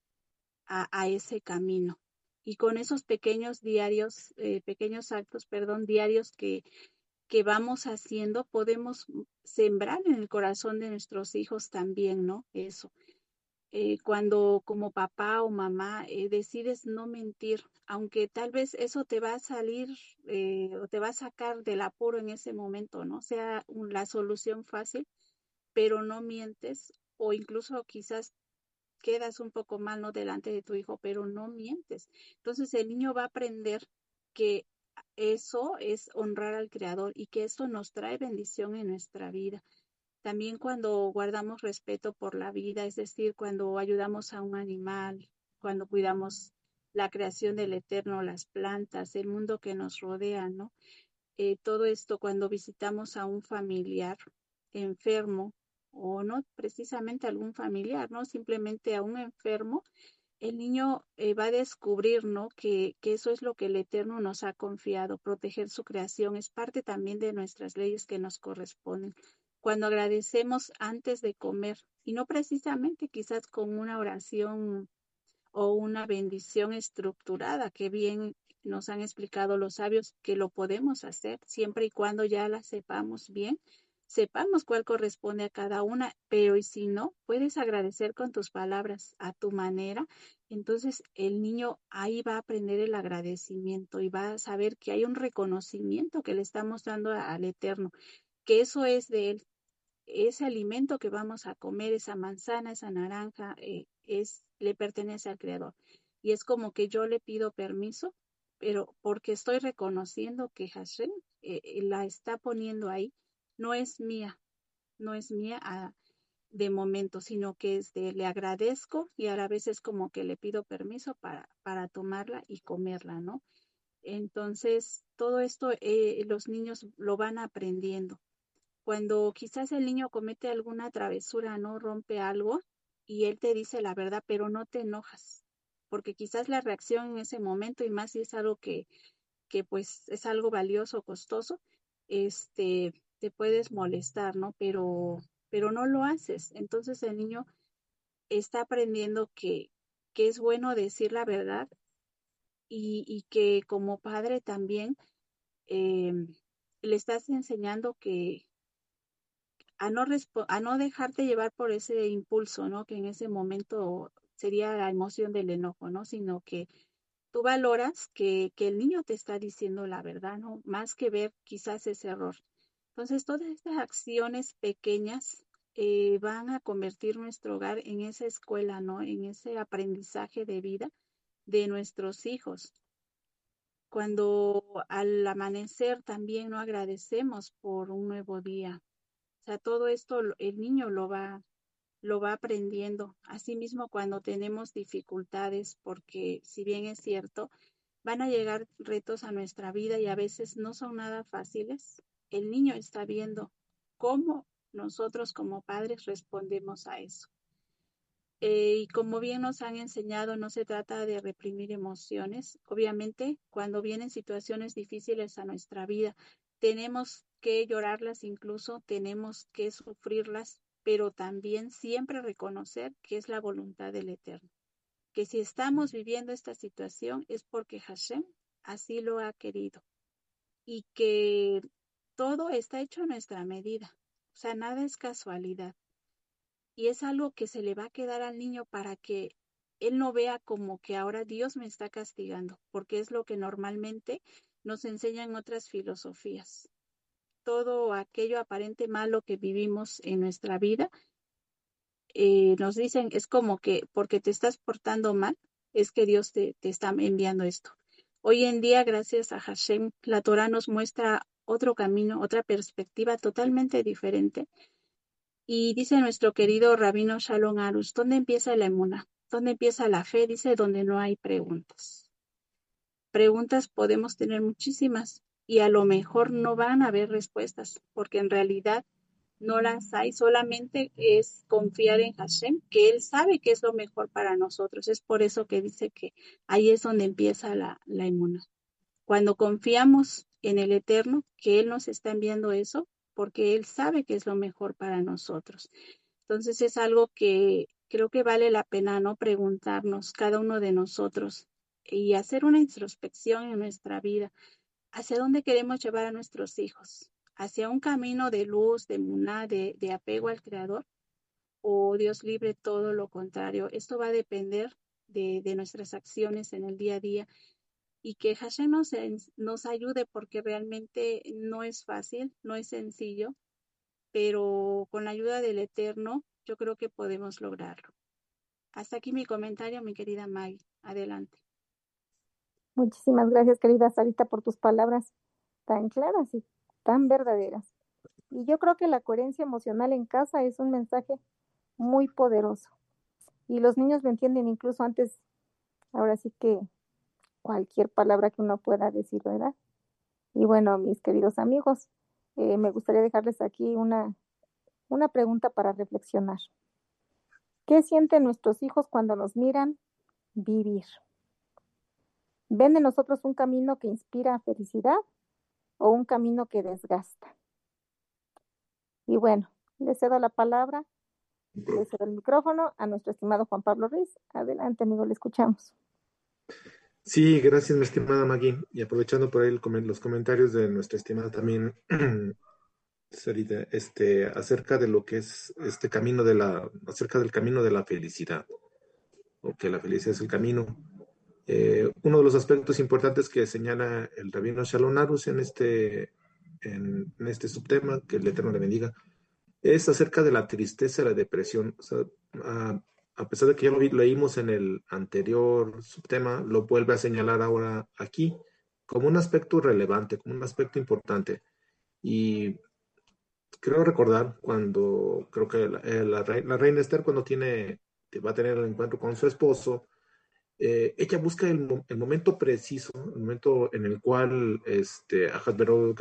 B: a ese camino. Y con esos pequeños actos, perdón, diarios que vamos haciendo, podemos sembrar en el corazón de nuestros hijos también, ¿no? Eso. Cuando como papá o mamá decides no mentir, aunque tal vez eso te va a salir o te va a sacar del apuro en ese momento, ¿no? Sea la solución fácil, pero no mientes o incluso quizás quedas un poco mal, ¿no? Delante de tu hijo, pero no mientes. Entonces el niño va a aprender que eso es honrar al Creador y que esto nos trae bendición en nuestra vida. También cuando guardamos respeto por la vida, es decir, cuando ayudamos a un animal, cuando cuidamos la creación del Eterno, las plantas, el mundo que nos rodea, ¿no? Todo esto cuando visitamos a un familiar enfermo o no precisamente a algún familiar, ¿no? Simplemente a un enfermo, el niño va a descubrir, ¿no? Que eso es lo que el Eterno nos ha confiado, proteger su creación, es parte también de nuestras leyes que nos corresponden. Cuando agradecemos antes de comer, y no precisamente quizás con una oración o una bendición estructurada, que bien nos han explicado los sabios que lo podemos hacer siempre y cuando ya la sepamos bien, sepamos cuál corresponde a cada una, pero y si no, puedes agradecer con tus palabras a tu manera, entonces el niño ahí va a aprender el agradecimiento y va a saber que hay un reconocimiento que le estamos dando al Eterno, que eso es de él, ese alimento que vamos a comer, esa manzana, esa naranja, le pertenece al Creador. Y es como que yo le pido permiso, pero porque estoy reconociendo que Hashem la está poniendo ahí, no es mía, no es mía de momento, sino que le agradezco y a la vez es como que le pido permiso para tomarla y comerla, ¿no? Entonces, todo esto los niños lo van aprendiendo cuando quizás el niño comete alguna travesura, no rompe algo y él te dice la verdad, pero no te enojas, porque quizás la reacción en ese momento y más si es algo que pues es algo valioso, costoso, te puedes molestar, ¿no? Pero no lo haces. Entonces el niño está aprendiendo que es bueno decir la verdad y que como padre también eh, le estás enseñando que a no dejarte llevar por ese impulso, ¿no? Que en ese momento sería la emoción del enojo, ¿no? Sino que tú valoras que el niño te está diciendo la verdad, ¿no? Más que ver quizás ese error. Entonces, todas estas acciones pequeñas van a convertir nuestro hogar en esa escuela, ¿no? En ese aprendizaje de vida de nuestros hijos. Cuando al amanecer también no agradecemos por un nuevo día, o sea, todo esto el niño lo va aprendiendo. Asimismo, cuando tenemos dificultades, porque si bien es cierto, van a llegar retos a nuestra vida y a veces no son nada fáciles, el niño está viendo cómo nosotros como padres respondemos a eso. Y como bien nos han enseñado, no se trata de reprimir emociones. Obviamente, cuando vienen situaciones difíciles a nuestra vida, tenemos que llorarlas, incluso tenemos que sufrirlas, pero también siempre reconocer que es la voluntad del Eterno. Que si estamos viviendo esta situación es porque Hashem así lo ha querido y que todo está hecho a nuestra medida. O sea, nada es casualidad. Y es algo que se le va a quedar al niño para que él no vea como que ahora Dios me está castigando, porque es lo que normalmente nos enseñan otras filosofías. Todo aquello aparente malo que vivimos en nuestra vida, nos dicen, es como que porque te estás portando mal, es que Dios te está enviando esto. Hoy en día, gracias a Hashem, la Torah nos muestra otro camino, otra perspectiva totalmente diferente. Y dice nuestro querido Rabino Shalom Arush, ¿dónde empieza la emuná? ¿Dónde empieza la fe? Dice, donde no hay preguntas. Preguntas podemos tener muchísimas y a lo mejor no van a haber respuestas, porque en realidad no las hay, solamente es confiar en Hashem, que Él sabe que es lo mejor para nosotros. Es por eso que dice que ahí es donde empieza la emuná. Cuando confiamos en el Eterno, que Él nos está enviando eso, porque Él sabe que es lo mejor para nosotros. Entonces es algo que creo que vale la pena, ¿no? Preguntarnos cada uno de nosotros y hacer una introspección en nuestra vida. ¿Hacia dónde queremos llevar a nuestros hijos? ¿Hacia un camino de luz, de emuná, de apego al Creador? ¿O Dios libre todo lo contrario? Esto va a depender de nuestras acciones en el día a día y que Hashem nos ayude porque realmente no es fácil, no es sencillo, pero con la ayuda del Eterno yo creo que podemos lograrlo. Hasta aquí mi comentario, mi querida Maggie. Adelante.
A: Muchísimas gracias, querida Sarita, por tus palabras tan claras y tan verdaderas. Y yo creo que la coherencia emocional en casa es un mensaje muy poderoso. Y los niños lo entienden incluso antes, ahora sí que cualquier palabra que uno pueda decir, ¿verdad? Y bueno, mis queridos amigos, me gustaría dejarles aquí una pregunta para reflexionar. ¿Qué sienten nuestros hijos cuando nos miran vivir? ¿Ven en nosotros un camino que inspira felicidad o un camino que desgasta? Y bueno, le cedo la palabra, le cedo el micrófono a nuestro estimado Juan Pablo Ruiz. Adelante, amigo, le escuchamos.
C: Sí, gracias, mi estimada Maggie. Y aprovechando por ahí los comentarios de nuestra estimada también, Sarita, acerca de lo que es este camino acerca del camino de la felicidad, o que la felicidad es el camino. Uno de los aspectos importantes que señala el rabino Shalom Arush en este subtema, que el Eterno le bendiga, es acerca de la tristeza y la depresión. O sea, a pesar de que ya lo leímos en el anterior subtema, lo vuelve a señalar ahora aquí como un aspecto relevante, como un aspecto importante. Y creo recordar creo que la reina Esther, cuando va a tener el encuentro con su esposo, ella busca el momento preciso, el momento en el cual Ahasverosh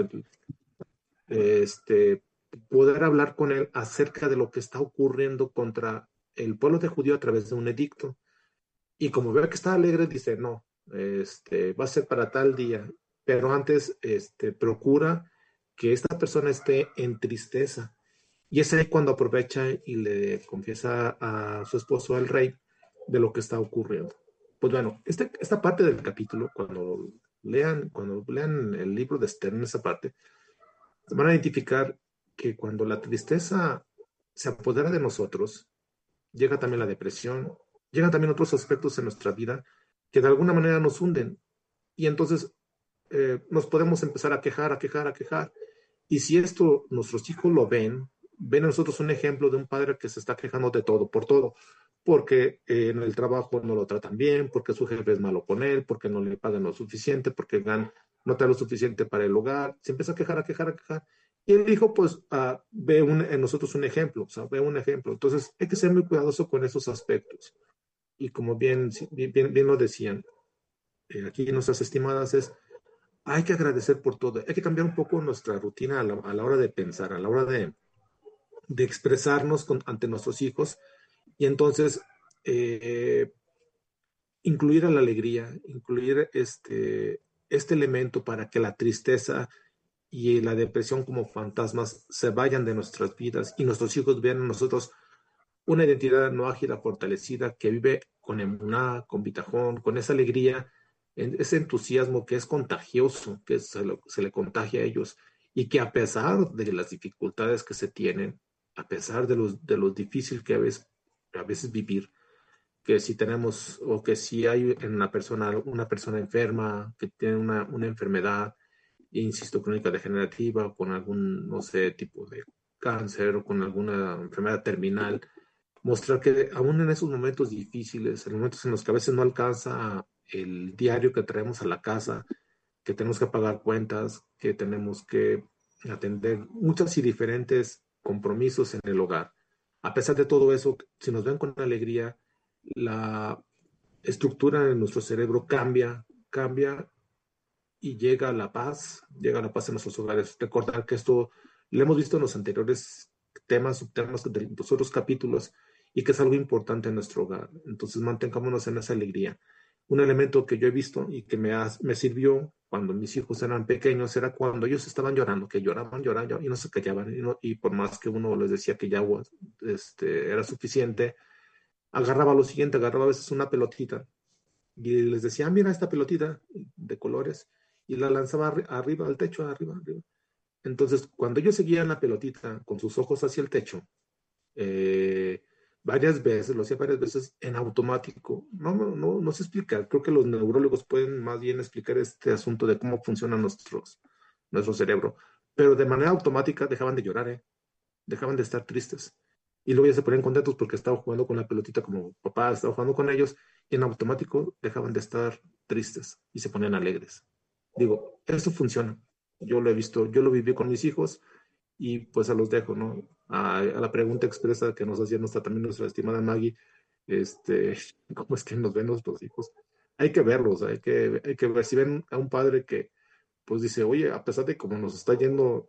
C: poder hablar con él acerca de lo que está ocurriendo contra el pueblo de judío a través de un edicto. Y como ve que está alegre, dice, no, va a ser para tal día, pero antes procura que esta persona esté en tristeza. Y es ahí cuando aprovecha y le confiesa a su esposo, al rey, de lo que está ocurriendo. Pues bueno, esta parte del capítulo, cuando lean el libro de Esther en esa parte, van a identificar que cuando la tristeza se apodera de nosotros, llega también la depresión, llegan también otros aspectos en nuestra vida que de alguna manera nos hunden. Y entonces nos podemos empezar a quejar. Y si esto nuestros hijos lo ven a nosotros un ejemplo de un padre que se está quejando de todo, por todo, porque en el trabajo no lo tratan bien, porque su jefe es malo con él, porque no le pagan lo suficiente, porque no trae lo suficiente para el hogar, se empieza a quejar. Y el hijo, pues, ve en nosotros un ejemplo, o sea, ve un ejemplo. Entonces, hay que ser muy cuidadoso con esos aspectos. Y como bien lo decían, aquí nuestras estimadas hay que agradecer por todo. Hay que cambiar un poco nuestra rutina a la hora de pensar, a la hora de expresarnos ante nuestros hijos. Y entonces, eh, incluir a la alegría, incluir este elemento para que la tristeza y la depresión como fantasmas se vayan de nuestras vidas y nuestros hijos vean en nosotros una identidad no ágil, fortalecida, que vive con emuná, con bitajón, con esa alegría, ese entusiasmo que es contagioso, que se le contagia a ellos y que a pesar de las dificultades que se tienen, a pesar de lo difícil que a veces vivir, que si tenemos o que si hay en una persona enferma que tiene una enfermedad, insisto, crónica degenerativa, o con algún, no sé, tipo de cáncer o con alguna enfermedad terminal, mostrar que aún en esos momentos difíciles, en momentos en los que a veces no alcanza el diario que traemos a la casa, que tenemos que pagar cuentas, que tenemos que atender muchos y diferentes compromisos en el hogar. A pesar de todo eso, si nos ven con alegría, la estructura de nuestro cerebro cambia y llega la paz en nuestros hogares. Recordar que esto lo hemos visto en los anteriores subtemas de los otros capítulos y que es algo importante en nuestro hogar. Entonces mantengámonos en esa alegría. Un elemento que yo he visto y que me sirvió cuando mis hijos eran pequeños era cuando ellos estaban llorando, que lloraban y no se callaban. Y por más que uno les decía que ya era suficiente, agarraba lo siguiente, agarraba a veces una pelotita y les decía, "Ah, mira esta pelotita de colores", y la lanzaba arriba al techo, arriba. Entonces, cuando ellos seguían la pelotita con sus ojos hacia el techo, eh, varias veces, lo hacía varias veces en automático. No se explica. Creo que los neurólogos pueden más bien explicar este asunto de cómo funciona nuestro cerebro. Pero de manera automática dejaban de llorar, ¿eh? Dejaban de estar tristes. Y luego ya se ponían contentos porque estaban jugando con la pelotita como papá estaba jugando con ellos y en automático dejaban de estar tristes y se ponían alegres. Digo, esto funciona. Yo lo he visto, yo lo viví con mis hijos y pues se los dejo, ¿no? A la pregunta expresa que nos hacía también nuestra estimada Maggie, ¿cómo es que nos ven nuestros hijos? Hay que verlos, hay que ver. Si ven a un padre que pues dice, oye, a pesar de cómo nos está yendo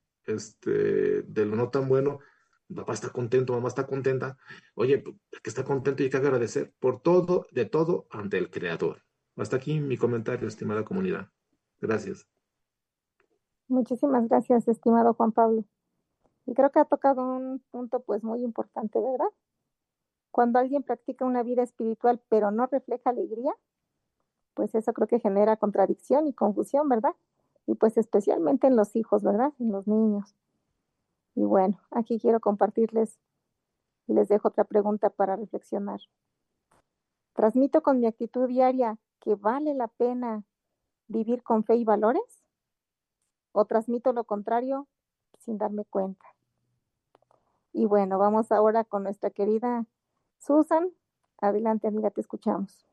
C: de lo no tan bueno, papá está contento, mamá está contenta, oye, pues, que está contento y hay que agradecer por todo, de todo ante el Creador. Hasta aquí mi comentario, estimada comunidad. Gracias.
A: Muchísimas gracias, estimado Juan Pablo. Y creo que ha tocado un punto pues muy importante, ¿verdad? Cuando alguien practica una vida espiritual pero no refleja alegría, pues eso creo que genera contradicción y confusión, ¿verdad? Y pues especialmente en los hijos, ¿verdad? En los niños. Y bueno, aquí quiero compartirles y les dejo otra pregunta para reflexionar. ¿Transmito con mi actitud diaria que vale la pena vivir con fe y valores? ¿O transmito lo contrario sin darme cuenta? Y bueno, vamos ahora con nuestra querida Susan. Adelante, amiga, te escuchamos.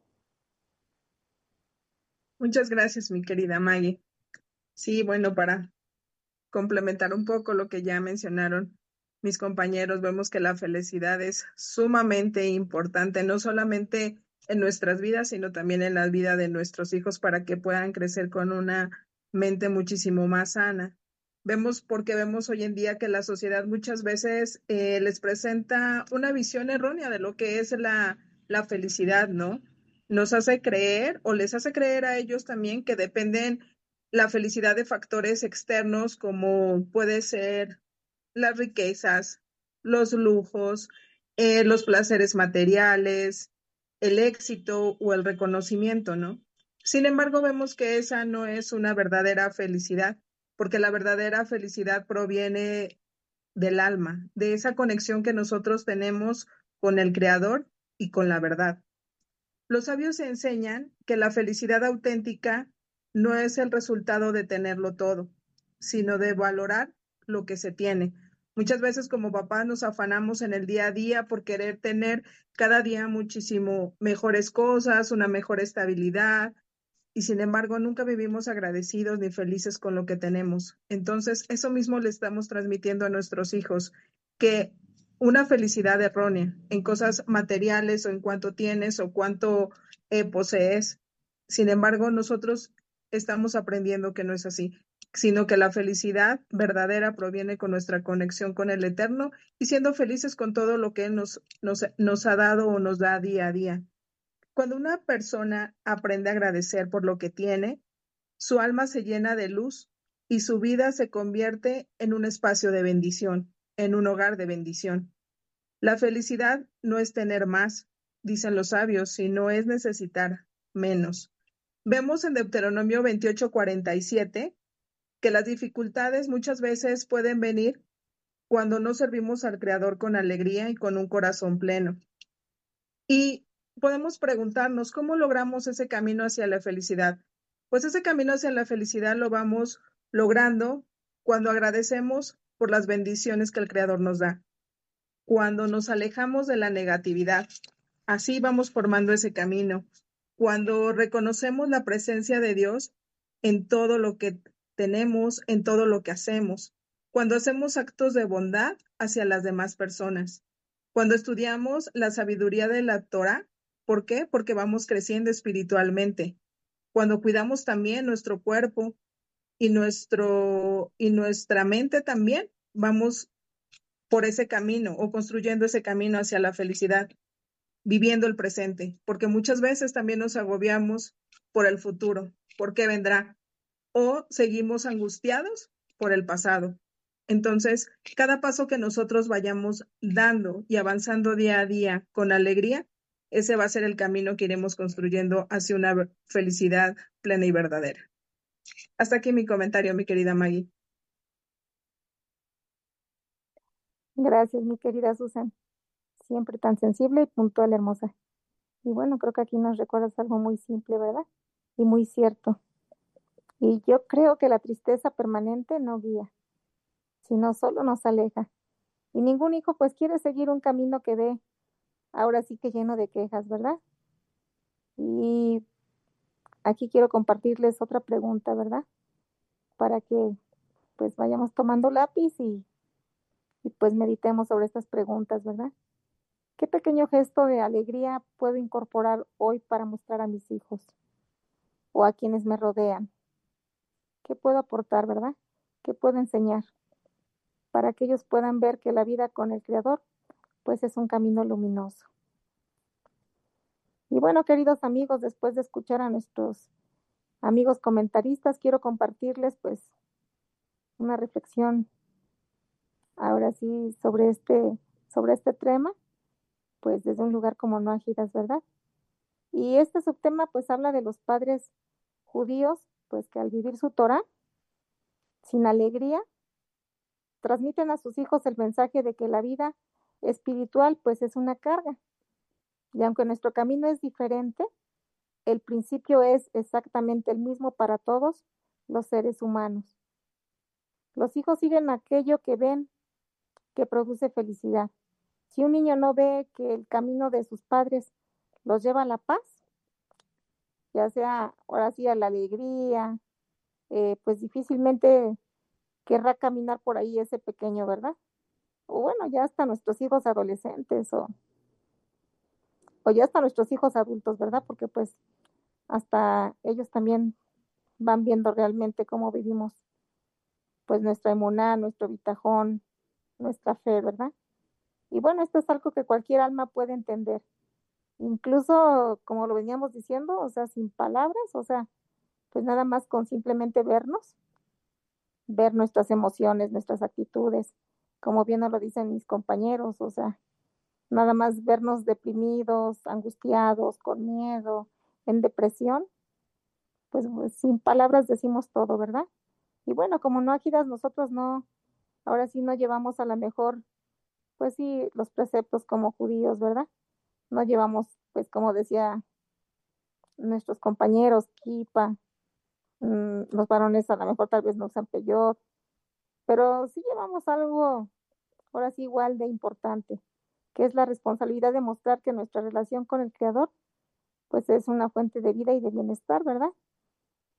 D: Muchas gracias, mi querida Maggie. Sí, bueno, para complementar un poco lo que ya mencionaron mis compañeros, vemos que la felicidad es sumamente importante, no solamente en nuestras vidas, sino también en la vida de nuestros hijos para que puedan crecer con una mente muchísimo más sana. Porque vemos hoy en día que la sociedad muchas veces les presenta una visión errónea de lo que es la felicidad, ¿no? Nos hace creer o les hace creer a ellos también que dependen la felicidad de factores externos como puede ser las riquezas, los lujos, los placeres materiales, el éxito o el reconocimiento, ¿no? Sin embargo, vemos que esa no es una verdadera felicidad, porque la verdadera felicidad proviene del alma, de esa conexión que nosotros tenemos con el Creador y con la verdad. Los sabios enseñan que la felicidad auténtica no es el resultado de tenerlo todo, sino de valorar lo que se tiene. Muchas veces como papás nos afanamos en el día a día por querer tener cada día muchísimo mejores cosas, una mejor estabilidad, y sin embargo nunca vivimos agradecidos ni felices con lo que tenemos. Entonces, eso mismo le estamos transmitiendo a nuestros hijos, que una felicidad errónea en cosas materiales o en cuánto tienes o cuánto posees. Sin embargo, nosotros estamos aprendiendo que no es así, sino que la felicidad verdadera proviene con nuestra conexión con el Eterno y siendo felices con todo lo que Él nos ha dado o nos da día a día. Cuando una persona aprende a agradecer por lo que tiene, su alma se llena de luz y su vida se convierte en un espacio de bendición, en un hogar de bendición. La felicidad no es tener más, dicen los sabios, sino es necesitar menos. Vemos en Deuteronomio 28:47 que las dificultades muchas veces pueden venir cuando no servimos al Creador con alegría y con un corazón pleno. Y podemos preguntarnos, ¿cómo logramos ese camino hacia la felicidad? Pues ese camino hacia la felicidad lo vamos logrando cuando agradecemos por las bendiciones que el Creador nos da, cuando nos alejamos de la negatividad. Así vamos formando ese camino. Cuando reconocemos la presencia de Dios en todo lo que tenemos, en todo lo que hacemos. Cuando hacemos actos de bondad hacia las demás personas. Cuando estudiamos la sabiduría de la Torah. ¿Por qué? Porque vamos creciendo espiritualmente. Cuando cuidamos también nuestro cuerpo y nuestra mente también, vamos por ese camino o construyendo ese camino hacia la felicidad, viviendo el presente, porque muchas veces también nos agobiamos por el futuro, por qué vendrá, o seguimos angustiados por el pasado. Entonces, cada paso que nosotros vayamos dando y avanzando día a día con alegría, ese va a ser el camino que iremos construyendo hacia una felicidad plena y verdadera. Hasta aquí mi comentario, mi querida Maggie.
A: Gracias, mi querida Susan. Siempre tan sensible y puntual, hermosa. Y bueno, creo que aquí nos recuerdas algo muy simple, ¿verdad? Y muy cierto. Y yo creo que la tristeza permanente no guía, sino solo nos aleja. Y ningún hijo pues quiere seguir un camino que ve ahora sí que lleno de quejas, ¿verdad? Y aquí quiero compartirles otra pregunta, ¿verdad? Para que pues vayamos tomando lápiz y pues meditemos sobre estas preguntas, ¿verdad? ¿Qué pequeño gesto de alegría puedo incorporar hoy para mostrar a mis hijos o a quienes me rodean? ¿Qué puedo aportar, verdad? ¿Qué puedo enseñar? Para que ellos puedan ver que la vida con el Creador, pues es un camino luminoso. Y bueno, queridos amigos, después de escuchar a nuestros amigos comentaristas, quiero compartirles pues una reflexión ahora sí sobre este tema, pues desde un lugar como no ágidas, ¿verdad? Y este subtema pues habla de los padres judíos, pues que al vivir su Torah sin alegría, transmiten a sus hijos el mensaje de que la vida espiritual pues es una carga. Y aunque nuestro camino es diferente, el principio es exactamente el mismo para todos los seres humanos. Los hijos siguen aquello que ven que produce felicidad. Si un niño no ve que el camino de sus padres los lleva a la paz, ya sea ahora sí a la alegría, pues difícilmente querrá caminar por ahí ese pequeño, ¿verdad? O bueno, ya hasta nuestros hijos adolescentes o ya hasta nuestros hijos adultos, ¿verdad? Porque pues hasta ellos también van viendo realmente cómo vivimos pues nuestra emuná, nuestro bitajón, nuestra fe, ¿verdad? Y bueno, esto es algo que cualquier alma puede entender. Incluso, como lo veníamos diciendo, o sea, sin palabras, o sea, pues nada más con simplemente vernos, ver nuestras emociones, nuestras actitudes, como bien nos lo dicen mis compañeros, o sea, nada más vernos deprimidos, angustiados, con miedo, en depresión, pues sin palabras decimos todo, ¿verdad? Y bueno, como no ágidas, nosotros no, ahora sí no llevamos a la mejor, pues sí, los preceptos como judíos, ¿verdad? No llevamos, pues como decía nuestros compañeros, kipa, los varones a lo mejor tal vez no usan peyot, pero sí llevamos algo, ahora sí igual de importante, que es la responsabilidad de mostrar que nuestra relación con el Creador, pues es una fuente de vida y de bienestar, ¿verdad?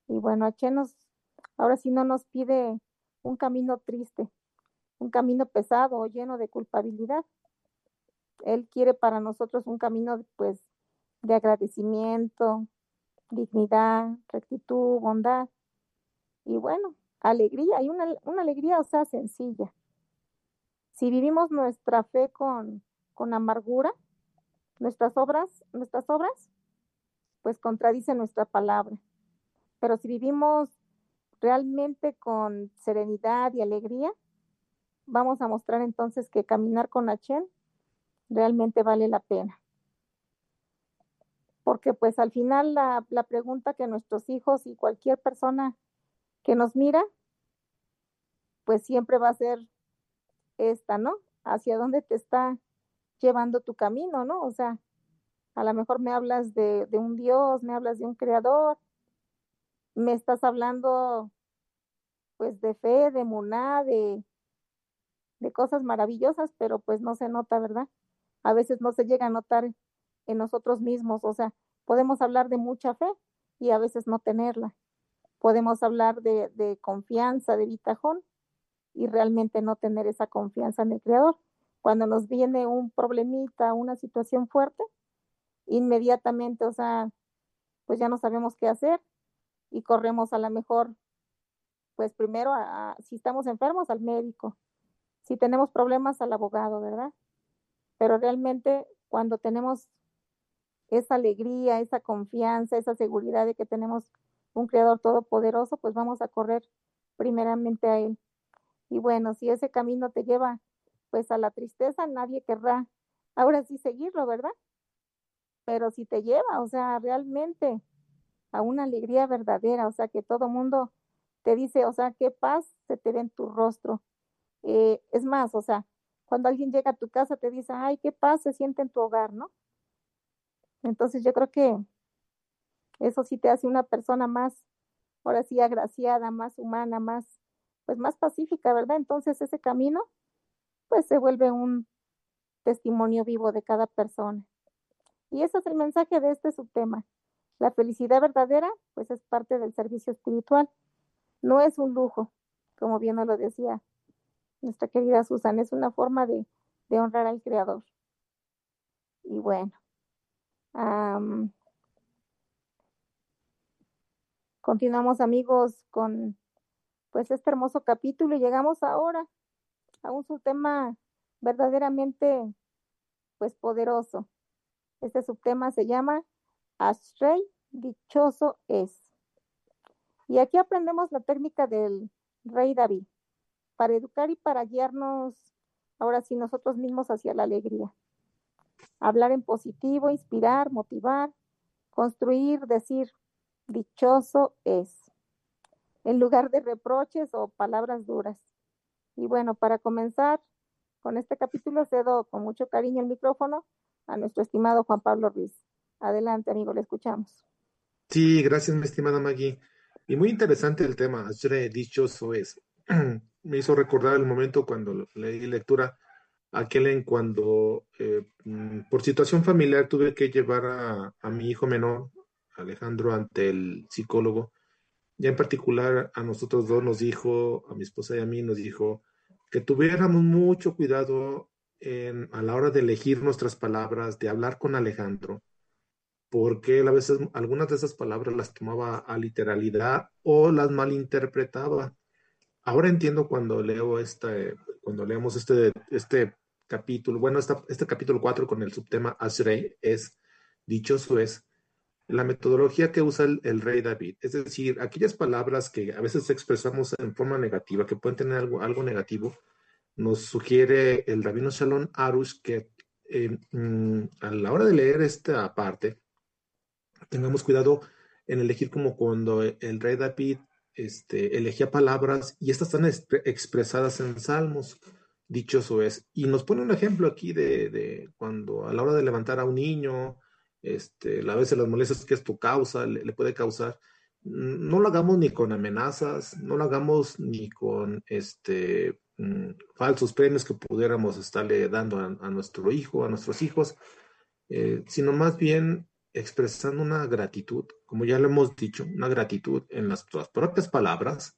A: Y bueno, ahora sí no nos pide un camino triste, un camino pesado o lleno de culpabilidad. Él quiere para nosotros un camino, pues, de agradecimiento, dignidad, rectitud, bondad y bueno, alegría, y una alegría, o sea, sencilla. Si vivimos nuestra fe con amargura, nuestras obras, pues contradicen nuestra palabra. Pero si vivimos realmente con serenidad y alegría, vamos a mostrar entonces que caminar con Hashem realmente vale la pena. Porque pues al final la pregunta que nuestros hijos y cualquier persona que nos mira, pues siempre va a ser esta, ¿no? ¿Hacia dónde te está llevando tu camino, ¿no? O sea, a lo mejor me hablas de un Dios, me hablas de un creador, me estás hablando pues de fe, de muná, de cosas maravillosas, pero pues no se nota, ¿verdad? A veces no se llega a notar en nosotros mismos, o sea, podemos hablar de mucha fe y a veces no tenerla. Podemos hablar de confianza, de bitajón y realmente no tener esa confianza en el Creador. Cuando nos viene un problemita, una situación fuerte, inmediatamente, o sea, pues ya no sabemos qué hacer y corremos a la mejor, pues primero, si estamos enfermos, al médico, si tenemos problemas, al abogado, ¿verdad? Pero realmente cuando tenemos esa alegría, esa confianza, esa seguridad de que tenemos un Creador todopoderoso, pues vamos a correr primeramente a Él. Y bueno, si ese camino te lleva pues a la tristeza, nadie querrá ahora sí seguirlo, ¿verdad? Pero si te lleva, o sea, realmente a una alegría verdadera, o sea, que todo mundo te dice, o sea, qué paz se te ve en tu rostro. Es más, o sea, cuando alguien llega a tu casa te dice, ay, qué paz se siente en tu hogar, ¿no? Entonces yo creo que eso sí te hace una persona más, ahora sí, agraciada, más humana, pues más pacífica, ¿verdad? Entonces ese camino, pues se vuelve un testimonio vivo de cada persona. Y ese es el mensaje de este subtema. La felicidad verdadera, pues es parte del servicio espiritual. No es un lujo, como bien nos lo decía nuestra querida Susan, es una forma de honrar al Creador. Y bueno, continuamos amigos con pues este hermoso capítulo y llegamos ahora a un subtema verdaderamente pues poderoso. Este subtema se llama Ashrei, dichoso es. Y aquí aprendemos la técnica del rey David para educar y para guiarnos ahora sí nosotros mismos hacia la alegría. Hablar en positivo, inspirar, motivar, construir, decir, dichoso es, en lugar de reproches o palabras duras. Y bueno, para comenzar con este capítulo cedo con mucho cariño el micrófono a nuestro estimado Juan Pablo Ruiz. Adelante, amigo, le escuchamos.
C: Sí, gracias, mi estimada Maggie. Y muy interesante el tema, Ashrei, dichoso es. Me hizo recordar el momento cuando leí lectura, aquel en cuando por situación familiar tuve que llevar a mi hijo menor, Alejandro, ante el psicólogo. Ya en particular a nosotros dos nos dijo, a mi esposa y a mí nos dijo que tuviéramos mucho cuidado a la hora de elegir nuestras palabras, de hablar con Alejandro porque él a veces algunas de esas palabras las tomaba a literalidad o las malinterpretaba. Ahora entiendo cuando leemos este capítulo, bueno, este capítulo 4 con el subtema Ashrei es dichoso es la metodología que usa el rey David, es decir, aquellas palabras que a veces expresamos en forma negativa, que pueden tener algo negativo, nos sugiere el Rabino Shalom Arush que a la hora de leer esta parte, tengamos cuidado en elegir como cuando el rey David elegía palabras y estas están expresadas en salmos, dichoso es. Y nos pone un ejemplo aquí de cuando a la hora de levantar a un niño, a veces las molestias que esto causa, le puede causar, no lo hagamos ni con amenazas, no lo hagamos ni con falsos premios que pudiéramos estarle dando a nuestro hijo, a nuestros hijos, sino más bien expresando una gratitud, como ya lo hemos dicho, una gratitud en las propias palabras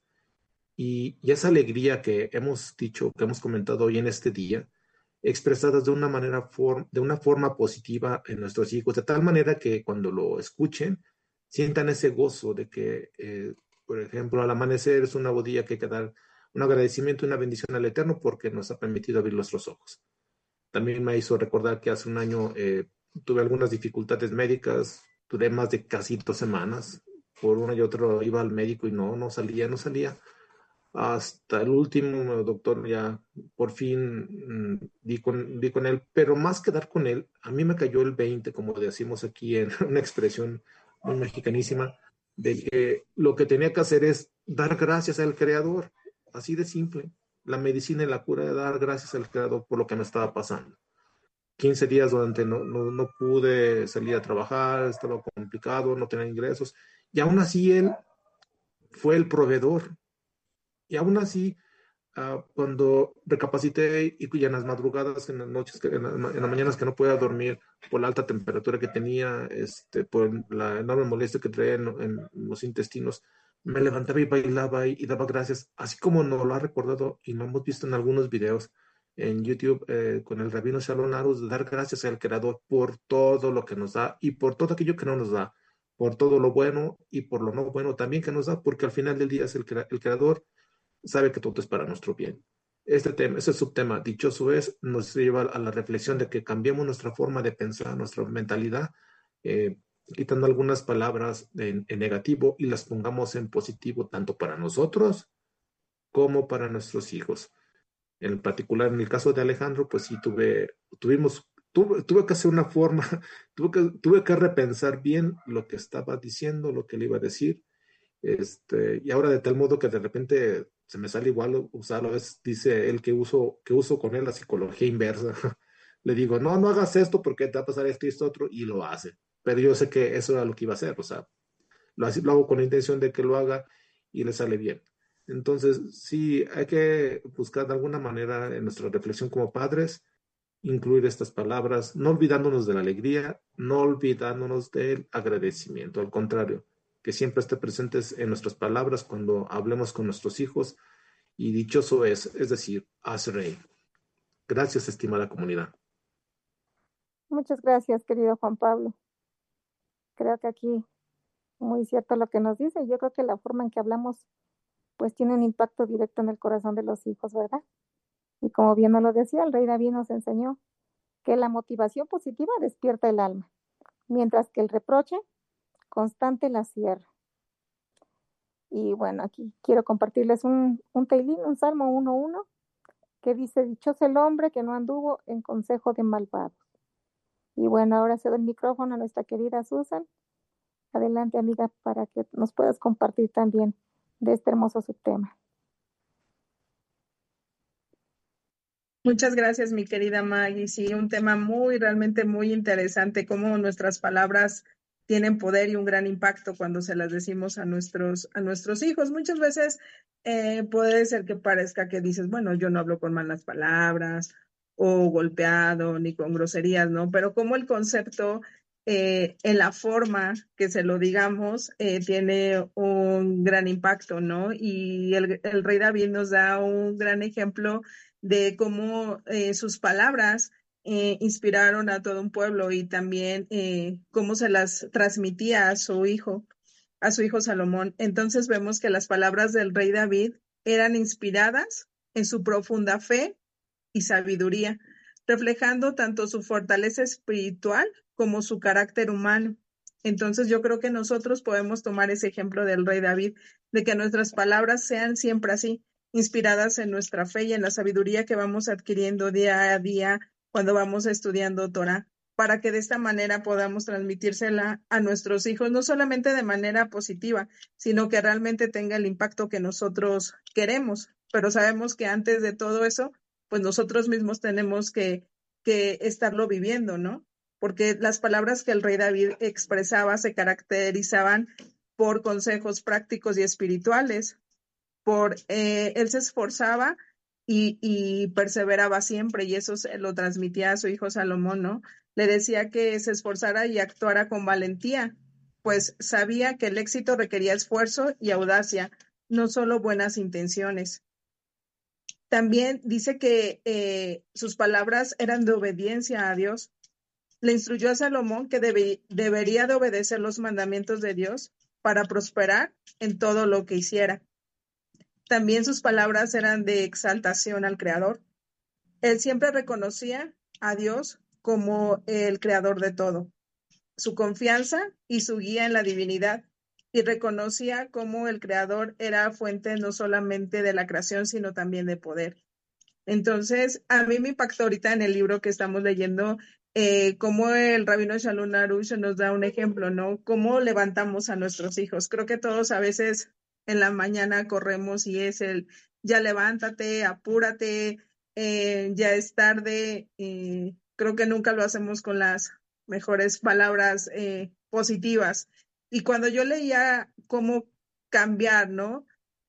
C: y esa alegría que hemos dicho, que hemos comentado hoy en este día, expresadas de una manera, de una forma positiva en nuestros hijos, de tal manera que cuando lo escuchen, sientan ese gozo de que, por ejemplo, al amanecer es una día que hay que dar un agradecimiento y una bendición al Eterno porque nos ha permitido abrir nuestros ojos. También me hizo recordar que hace un año tuve algunas dificultades médicas, duré más de casi 2 semanas, por uno y otro iba al médico y no salía. Hasta el último doctor ya por fin di con él, pero más que dar con él, a mí me cayó el 20, como decimos aquí en una expresión muy mexicanísima, de que lo que tenía que hacer es dar gracias al Creador, así de simple. La medicina y la cura de dar gracias al Creador por lo que me estaba pasando. 15 días durante no pude salir a trabajar, estaba complicado, no tenía ingresos, y aún así Él fue el proveedor. Y aún así, cuando recapacité y en las madrugadas, en las noches, en las mañanas que no podía dormir por la alta temperatura que tenía, por la enorme molestia que traía en los intestinos, me levantaba y bailaba y daba gracias, así como nos lo ha recordado y lo hemos visto en algunos videos en YouTube con el rabino Shalom Arush, de dar gracias al Creador por todo lo que nos da y por todo aquello que no nos da, por todo lo bueno y por lo no bueno también que nos da, porque al final del día es el Creador sabe que todo es para nuestro bien. Este tema, ese subtema, dichoso es, nos lleva a la reflexión de que cambiemos nuestra forma de pensar, nuestra mentalidad, quitando algunas palabras en negativo y las pongamos en positivo, tanto para nosotros como para nuestros hijos. En particular, en el caso de Alejandro, pues sí tuve que hacer una forma, tuve que repensar bien lo que estaba diciendo, lo que le iba a decir, y ahora de tal modo que de repente se me sale igual usarlo. A veces dice él que uso con él la psicología inversa. Le digo, no hagas esto porque te va a pasar esto y esto otro, y lo hace. Pero yo sé que eso era lo que iba a hacer, o sea, lo hago con la intención de que lo haga y le sale bien. Entonces, sí, hay que buscar de alguna manera en nuestra reflexión como padres, incluir estas palabras, no olvidándonos de la alegría, no olvidándonos del agradecimiento, al contrario, que siempre esté presentes en nuestras palabras cuando hablemos con nuestros hijos, y dichoso es decir, haz rey. Gracias, estimada comunidad.
A: Muchas gracias, querido Juan Pablo. Creo que aquí muy cierto lo que nos dice. Yo creo que la forma en que hablamos pues tiene un impacto directo en el corazón de los hijos, ¿verdad? Y como bien nos lo decía, el rey David nos enseñó que la motivación positiva despierta el alma, mientras que el reproche constante la cierra. Y bueno, aquí quiero compartirles un teilín, un Salmo 1:1, que dice, dichoso el hombre que no anduvo en consejo de malvados. Y bueno, ahora cedo el micrófono a nuestra querida Susan. Adelante, amiga, para que nos puedas compartir también de este hermoso subtema.
D: Muchas gracias, mi querida Maggie. Sí, un tema realmente muy interesante, cómo nuestras palabras tienen poder y un gran impacto cuando se las decimos a nuestros hijos. Muchas veces puede ser que parezca que dices, bueno, yo no hablo con malas palabras o golpeado ni con groserías, ¿no? Pero como el concepto en la forma que se lo digamos tiene un gran impacto, ¿no? Y el rey David nos da un gran ejemplo de cómo sus palabras inspiraron a todo un pueblo y también cómo se las transmitía a su hijo Salomón. Entonces vemos que las palabras del rey David eran inspiradas en su profunda fe y sabiduría, reflejando tanto su fortaleza espiritual como su carácter humano. Entonces yo creo que nosotros podemos tomar ese ejemplo del rey David, de que nuestras palabras sean siempre así, inspiradas en nuestra fe y en la sabiduría que vamos adquiriendo día a día cuando vamos estudiando Torah, para que de esta manera podamos transmitírsela a nuestros hijos, no solamente de manera positiva, sino que realmente tenga el impacto que nosotros queremos. Pero sabemos que antes de todo eso, pues nosotros mismos tenemos que estarlo viviendo, ¿no? Porque las palabras que el rey David expresaba se caracterizaban por consejos prácticos y espirituales. Él se esforzaba y perseveraba siempre, y eso se lo transmitía a su hijo Salomón, ¿no? Le decía que se esforzara y actuara con valentía, pues sabía que el éxito requería esfuerzo y audacia, no solo buenas intenciones. También dice que sus palabras eran de obediencia a Dios. Le instruyó a Salomón que debería de obedecer los mandamientos de Dios para prosperar en todo lo que hiciera. También sus palabras eran de exaltación al Creador. Él siempre reconocía a Dios como el creador de todo, su confianza y su guía en la divinidad, y reconocía cómo el creador era fuente no solamente de la creación, sino también de poder. Entonces, a mí me impactó ahorita en el libro que estamos leyendo, cómo el rabino Shalom Arush nos da un ejemplo, ¿no? Cómo levantamos a nuestros hijos. Creo que todos a veces en la mañana corremos y es el, ya levántate, apúrate, ya es tarde. Creo que nunca lo hacemos con las mejores palabras positivas. Y cuando yo leía cómo cambiar, ¿no?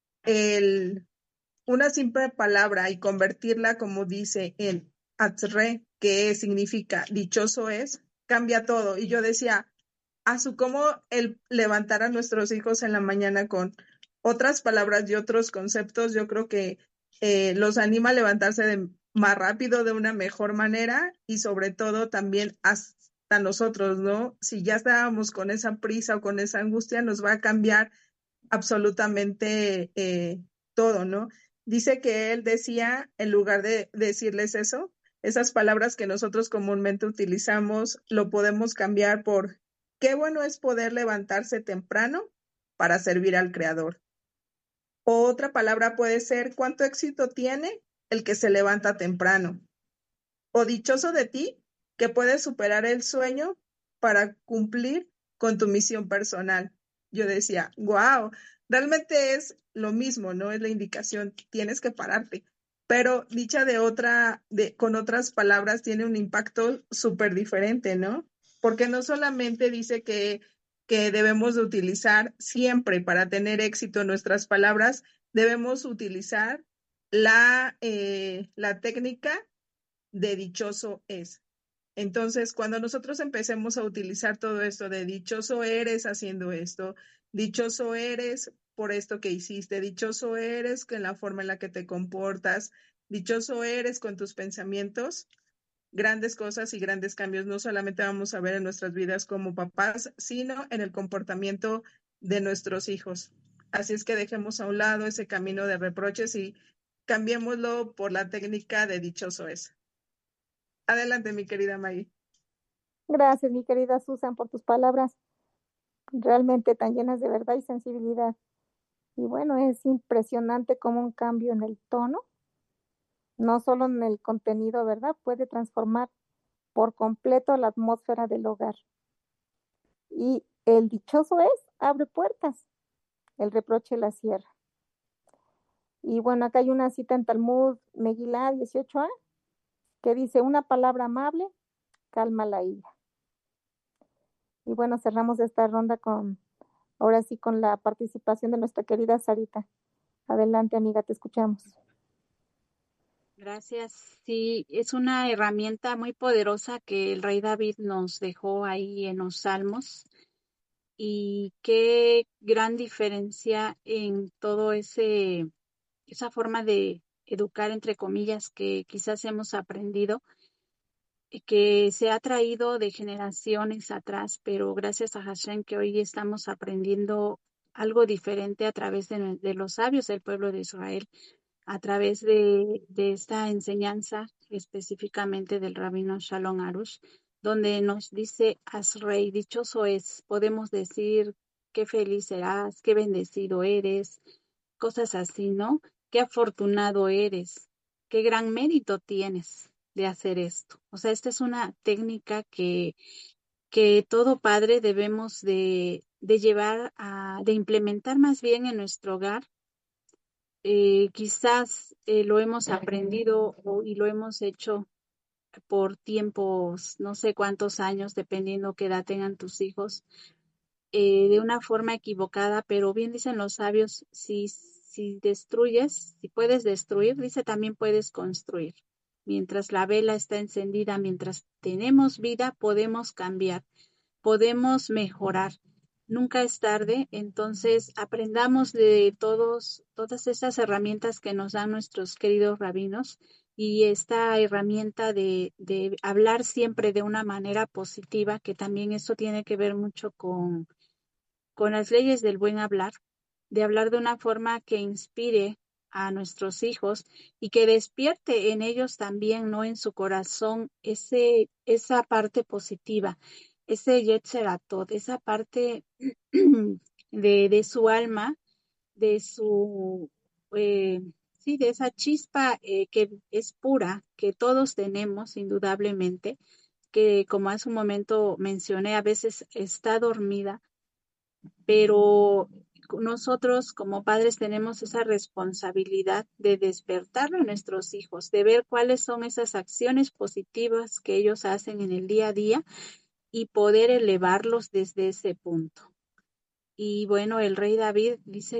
D: Una simple palabra y convertirla, como dice en atzre, que significa dichoso es, cambia todo. Y yo decía, cómo el levantar a nuestros hijos en la mañana con otras palabras y otros conceptos, yo creo que los anima a levantarse más rápido, de una mejor manera, y sobre todo también hasta nosotros, ¿no? Si ya estábamos con esa prisa o con esa angustia, nos va a cambiar absolutamente todo, ¿no? Dice que él decía, en lugar de decirles eso, esas palabras que nosotros comúnmente utilizamos, lo podemos cambiar por qué bueno es poder levantarse temprano para servir al Creador. O otra palabra puede ser cuánto éxito tiene el que se levanta temprano. O dichoso de ti que puedes superar el sueño para cumplir con tu misión personal. Yo decía, wow, realmente es lo mismo, ¿no? Es la indicación, tienes que pararte. Pero dicha con otras palabras, tiene un impacto súper diferente, ¿no? Porque no solamente dice que debemos de utilizar siempre para tener éxito nuestras palabras, debemos utilizar la técnica de dichoso es. Entonces, cuando nosotros empecemos a utilizar todo esto de dichoso eres haciendo esto, dichoso eres por esto que hiciste, dichoso eres con la forma en la que te comportas, dichoso eres con tus pensamientos, grandes cosas y grandes cambios no solamente vamos a ver en nuestras vidas como papás, sino en el comportamiento de nuestros hijos. Así es que dejemos a un lado ese camino de reproches y cambiémoslo por la técnica de dichoso es. Adelante, mi querida Maggie.
A: Gracias, mi querida Susan, por tus palabras realmente tan llenas de verdad y sensibilidad. Y bueno, es impresionante cómo un cambio en el tono, no solo en el contenido, ¿verdad? Puede transformar por completo la atmósfera del hogar. Y el dichoso es, abre puertas, el reproche la cierra. Y bueno, acá hay una cita en Talmud Megilá 18a que dice, una palabra amable calma la ira. Y bueno, cerramos esta ronda ahora sí, con la participación de nuestra querida Sarita. Adelante, amiga, te escuchamos.
B: Gracias. Sí, es una herramienta muy poderosa que el rey David nos dejó ahí en los Salmos, y qué gran diferencia en todo esa forma de educar, entre comillas, que quizás hemos aprendido, que se ha traído de generaciones atrás, pero gracias a Hashem que hoy estamos aprendiendo algo diferente a través de los sabios del pueblo de Israel, a través de esta enseñanza específicamente del rabino Shalom Arush, donde nos dice, haz rey, dichoso es, podemos decir, qué feliz serás, qué bendecido eres, cosas así, ¿no? Qué afortunado eres, qué gran mérito tienes de hacer esto. O sea, esta es una técnica que todo padre debemos de llevar de implementar más bien en nuestro hogar. Quizás lo hemos aprendido y lo hemos hecho por tiempos, no sé cuántos años, dependiendo qué edad tengan tus hijos, de una forma equivocada, pero bien dicen los sabios, si destruyes, si puedes destruir, dice también puedes construir. Mientras la vela está encendida, mientras tenemos vida, podemos cambiar, podemos mejorar. Nunca es tarde, entonces aprendamos de todas esas herramientas que nos dan nuestros queridos rabinos y esta herramienta de hablar siempre de una manera positiva, que también eso tiene que ver mucho con las leyes del buen hablar, de hablar de una forma que inspire a nuestros hijos y que despierte en ellos también, ¿no? En su corazón esa parte positiva, ese Yetzer Hatot, esa parte de su alma, de su, eh, sí, de esa chispa que es pura, que todos tenemos indudablemente, que como hace un momento mencioné, a veces está dormida, pero nosotros como padres tenemos esa responsabilidad de despertarlo a nuestros hijos, de ver cuáles son esas acciones positivas que ellos hacen en el día a día y poder elevarlos desde ese punto. Y bueno, el rey David dice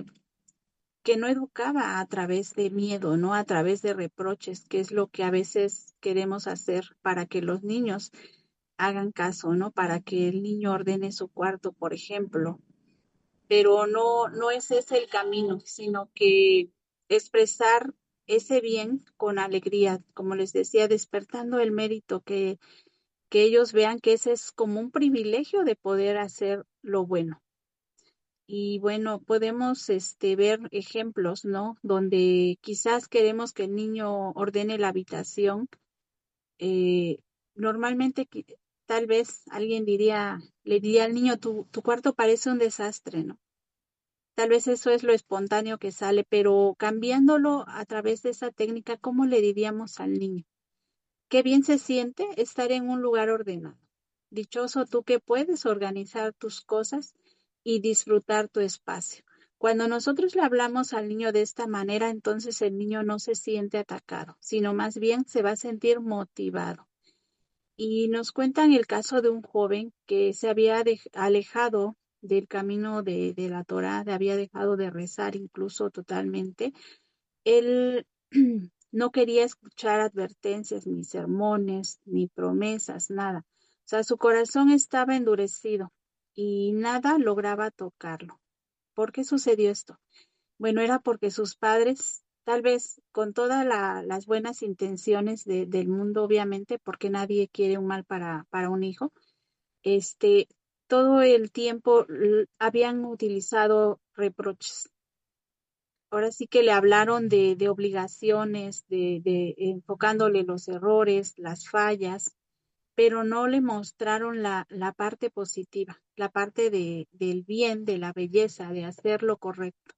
B: que no educaba a través de miedo, no a través de reproches, que es lo que a veces queremos hacer para que los niños hagan caso, ¿no? Para que el niño ordene su cuarto, por ejemplo, pero no es ese el camino, sino que expresar ese bien con alegría, como les decía, despertando el mérito, que ellos vean que ese es como un privilegio de poder hacer lo bueno. Y bueno, podemos ver ejemplos, ¿no? Donde quizás queremos que el niño ordene la habitación. Eh, Normalmente, tal vez alguien le diría al niño, tu cuarto parece un desastre, ¿no? Tal vez eso es lo espontáneo que sale, pero cambiándolo a través de esa técnica, ¿cómo le diríamos al niño? Qué bien se siente estar en un lugar ordenado. Dichoso tú que puedes organizar tus cosas y disfrutar tu espacio. Cuando nosotros le hablamos al niño de esta manera, entonces el niño no se siente atacado, sino más bien se va a sentir motivado. Y nos cuentan el caso de un joven que se había alejado del camino de la Torá, había dejado de rezar incluso totalmente. Él no quería escuchar advertencias, ni sermones, ni promesas, nada. O sea, su corazón estaba endurecido y nada lograba tocarlo. ¿Por qué sucedió esto? Bueno, era porque sus padres, tal vez con todas las buenas intenciones del mundo, obviamente, porque nadie quiere un mal para un hijo, este, todo el tiempo habían utilizado reproches. Ahora sí que le hablaron de obligaciones, de enfocándole los errores, las fallas, pero no le mostraron la parte positiva, la parte del bien, de la belleza, de hacer lo correcto.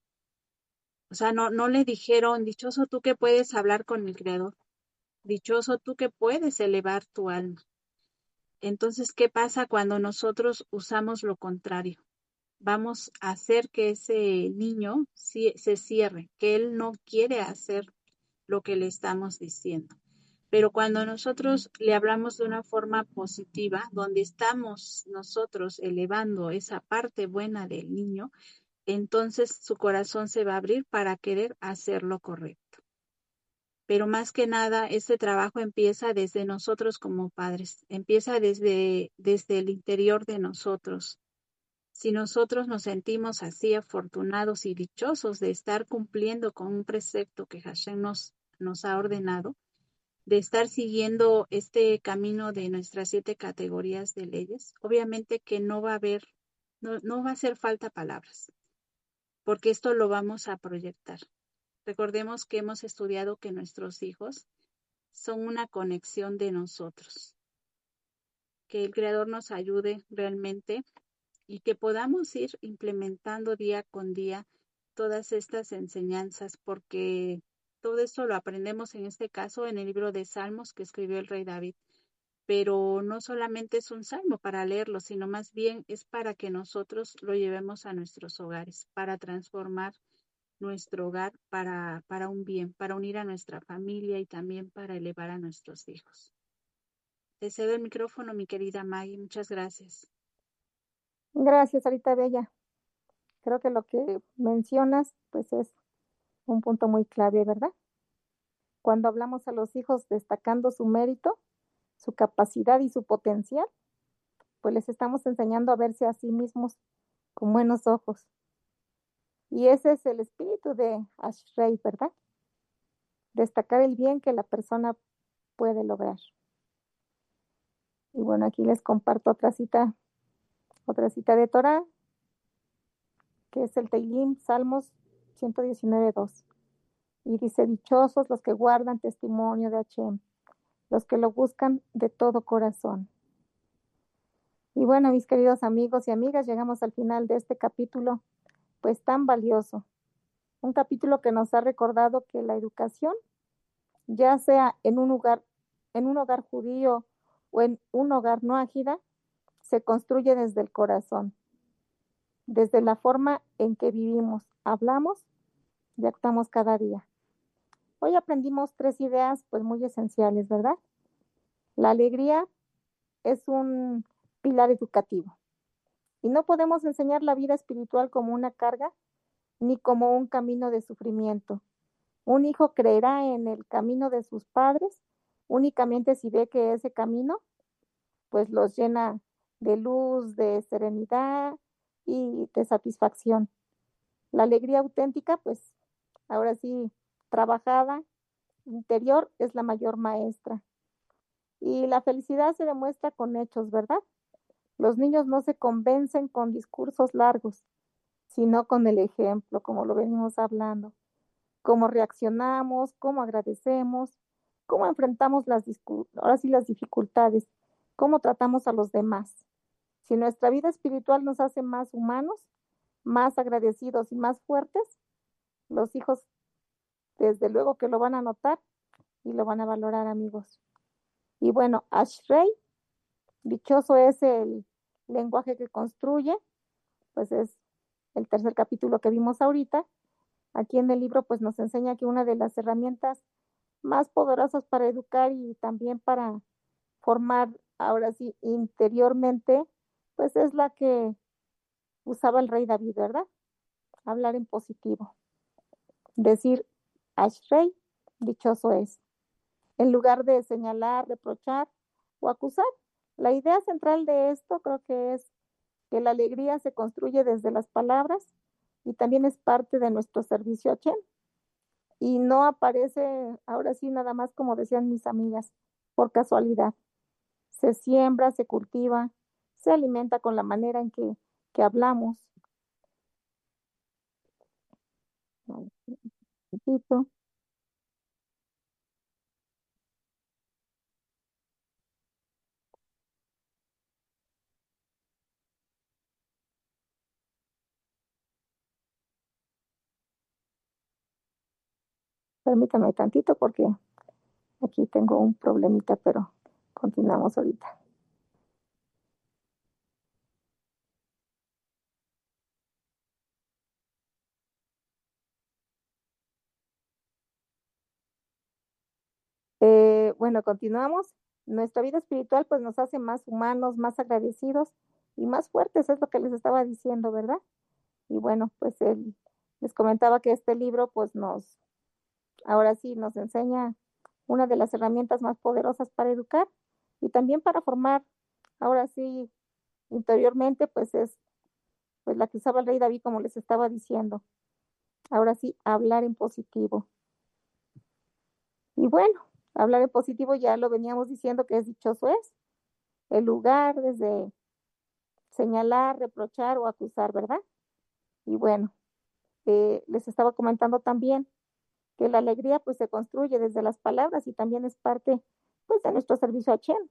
B: O sea, no le dijeron, dichoso tú que puedes hablar con el Creador, dichoso tú que puedes elevar tu alma. Entonces, ¿qué pasa cuando nosotros usamos lo contrario? Vamos a hacer que ese niño se cierre, que él no quiere hacer lo que le estamos diciendo. Pero cuando nosotros le hablamos de una forma positiva, donde estamos nosotros elevando esa parte buena del niño, entonces su corazón se va a abrir para querer hacer lo correcto. Pero más que nada, este trabajo empieza desde nosotros como padres, empieza desde el interior de nosotros. Si nosotros nos sentimos así afortunados y dichosos de estar cumpliendo con un precepto que Hashem nos ha ordenado, de estar siguiendo este camino de nuestras 7 categorías de leyes, obviamente que no va a haber, no va a hacer falta palabras, porque esto lo vamos a proyectar. Recordemos que hemos estudiado que nuestros hijos son una conexión de nosotros. Que el Creador nos ayude realmente y que podamos ir implementando día con día todas estas enseñanzas, porque todo esto lo aprendemos en este caso en el libro de Salmos que escribió el rey David. Pero no solamente es un salmo para leerlo, sino más bien es para que nosotros lo llevemos a nuestros hogares, para transformar nuestro hogar para un bien, para unir a nuestra familia y también para elevar a nuestros hijos. Te cedo el micrófono, mi querida Maggie. Muchas gracias.
A: Gracias, Sarita Bella. Creo que lo que mencionas, pues es un punto muy clave, ¿verdad? cuando hablamos a los hijos destacando su mérito, su capacidad y su potencial, pues les estamos enseñando a verse a sí mismos con buenos ojos. Y ese es el espíritu de Ashrei, ¿verdad? Destacar el bien que la persona puede lograr. Y bueno, aquí les comparto otra cita de Torah, que es el Teilim, Salmos 119:2. Y dice, dichosos los que guardan testimonio de Hashem, los que lo buscan de todo corazón. Y bueno, mis queridos amigos y amigas, llegamos al final de este capítulo, pues tan valioso. Un capítulo que nos ha recordado que la educación, ya sea en un hogar judío o en un hogar no ágida, se construye desde el corazón, desde la forma en que vivimos, hablamos y actuamos cada día. Hoy aprendimos 3 ideas pues muy esenciales, ¿verdad? La alegría es un pilar educativo y no podemos enseñar la vida espiritual como una carga ni como un camino de sufrimiento. Un hijo creerá en el camino de sus padres únicamente si ve que ese camino pues los llena de luz, de serenidad y de satisfacción. La alegría auténtica, pues ahora sí, trabajada, interior, es la mayor maestra. Y la felicidad se demuestra con hechos, ¿verdad? Los niños no se convencen con discursos largos, sino con el ejemplo, como lo venimos hablando. Cómo reaccionamos, cómo agradecemos, cómo enfrentamos ahora sí las dificultades, cómo tratamos a los demás. Si nuestra vida espiritual nos hace más humanos, más agradecidos y más fuertes, los hijos desde luego que lo van a notar y lo van a valorar, amigos. Y bueno, Ashrei, dichoso es el lenguaje que construye, pues es el tercer capítulo que vimos ahorita. Aquí en el libro pues nos enseña que una de las herramientas más poderosas para educar y también para formar ahora sí interiormente, pues es la que usaba el rey David, ¿verdad? Hablar en positivo. Decir, Ashrei, dichoso es. En lugar de señalar, reprochar o acusar. La idea central de esto creo que es que la alegría se construye desde las palabras y también es parte de nuestro servicio a Hashem. Y no aparece, ahora sí, nada más como decían mis amigas, por casualidad. Se siembra, se cultiva, se alimenta con la manera en que hablamos. Permítame tantito porque aquí tengo un problemita, pero continuamos ahorita. Bueno, continuamos. Nuestra vida espiritual pues nos hace más humanos, más agradecidos y más fuertes, es lo que les estaba diciendo, ¿verdad? Y bueno, pues les comentaba que este libro pues ahora sí nos enseña una de las herramientas más poderosas para educar y también para formar, ahora sí, interiormente, pues es pues la que usaba el rey David, como les estaba diciendo. Ahora sí, hablar en positivo. Y bueno, hablar en positivo ya lo veníamos diciendo que es dichoso es. El lugar desde señalar, reprochar o acusar, ¿verdad? Y bueno, les estaba comentando también que la alegría pues se construye desde las palabras y también es parte pues de nuestro servicio a Hashem.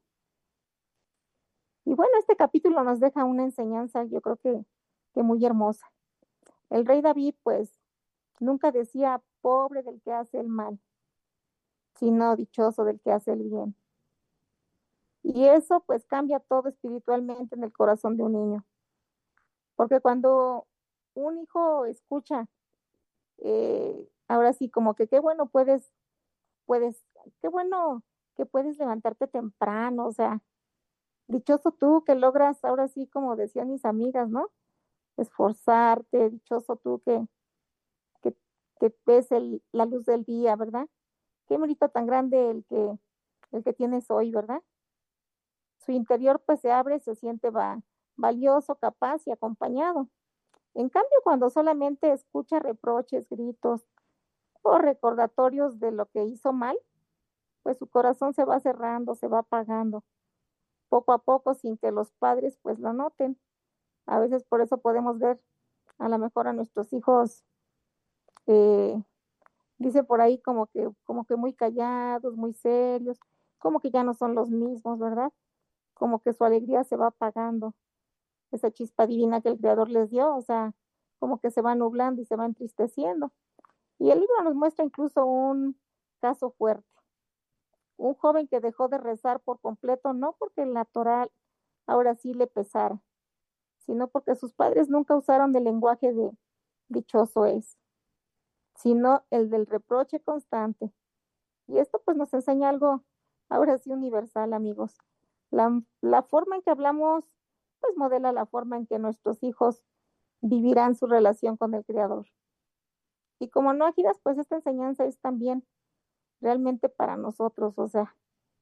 A: Y bueno, este capítulo nos deja una enseñanza, yo creo que muy hermosa. El rey David pues nunca decía pobre del que hace el mal, sino dichoso del que hace el bien. Y eso pues cambia todo espiritualmente en el corazón de un niño. Porque cuando un hijo escucha, ahora sí, como que qué bueno qué bueno que puedes levantarte temprano, o sea, dichoso tú que logras, ahora sí, como decían mis amigas, ¿no? Esforzarte, dichoso tú que ves la luz del día, ¿verdad? qué mérito tan grande el que tienes hoy, ¿verdad? Su interior pues se abre, se siente valioso, capaz y acompañado. En cambio, cuando solamente escucha reproches, gritos o recordatorios de lo que hizo mal, pues su corazón se va cerrando, se va apagando, poco a poco sin que los padres pues lo noten. A veces por eso podemos ver a lo mejor a nuestros hijos, eh, dice por ahí como que muy callados, muy serios, como que ya no son los mismos, ¿verdad? Como que su alegría se va apagando, esa chispa divina que el Creador les dio, o sea, como que se va nublando y se va entristeciendo. Y el libro nos muestra incluso un caso fuerte, un joven que dejó de rezar por completo, no porque la Torá ahora sí le pesara, sino porque sus padres nunca usaron el lenguaje de dichoso es, sino el del reproche constante. Y esto pues nos enseña algo ahora sí universal, amigos. La forma en que hablamos pues modela la forma en que nuestros hijos vivirán su relación con el Creador. Y como no ágidas, pues esta enseñanza es también realmente para nosotros, o sea,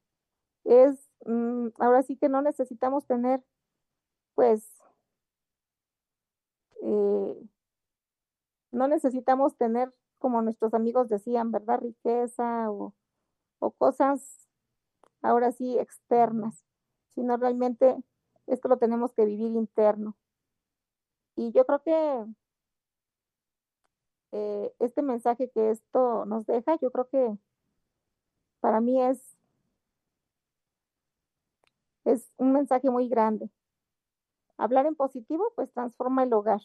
A: ahora sí que no necesitamos tener, pues, eh, no necesitamos tener, como nuestros amigos decían, ¿verdad? Riqueza o cosas ahora sí externas, sino realmente esto lo tenemos que vivir interno. Y yo creo que este mensaje que esto nos deja, yo creo que para mí es un mensaje muy grande. Hablar en positivo, pues transforma el hogar.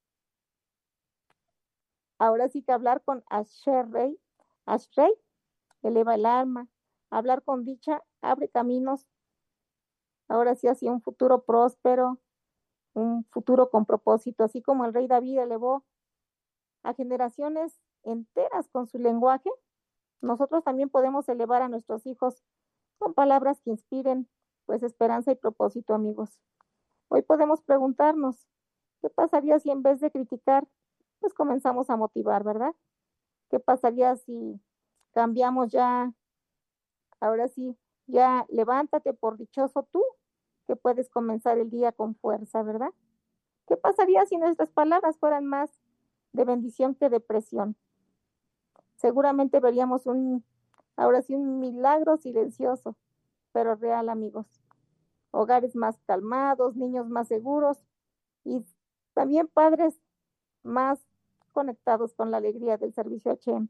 A: Ahora sí que hablar con Ashrei eleva el alma. Hablar con dicha abre caminos. Ahora sí hacia un futuro próspero, un futuro con propósito, así como el rey David elevó a generaciones enteras con su lenguaje. Nosotros también podemos elevar a nuestros hijos con palabras que inspiren, pues, esperanza y propósito, amigos. Hoy podemos preguntarnos, ¿qué pasaría si en vez de criticar, pues comenzamos a motivar, ¿verdad? ¿Qué pasaría si cambiamos ya, ahora sí, ya levántate por dichoso tú, que puedes comenzar el día con fuerza, ¿verdad? ¿Qué pasaría si nuestras palabras fueran más de bendición que de presión? Seguramente veríamos ahora sí, un milagro silencioso, pero real, amigos. Hogares más calmados, niños más seguros y también padres más conectados con la alegría del servicio a Chem.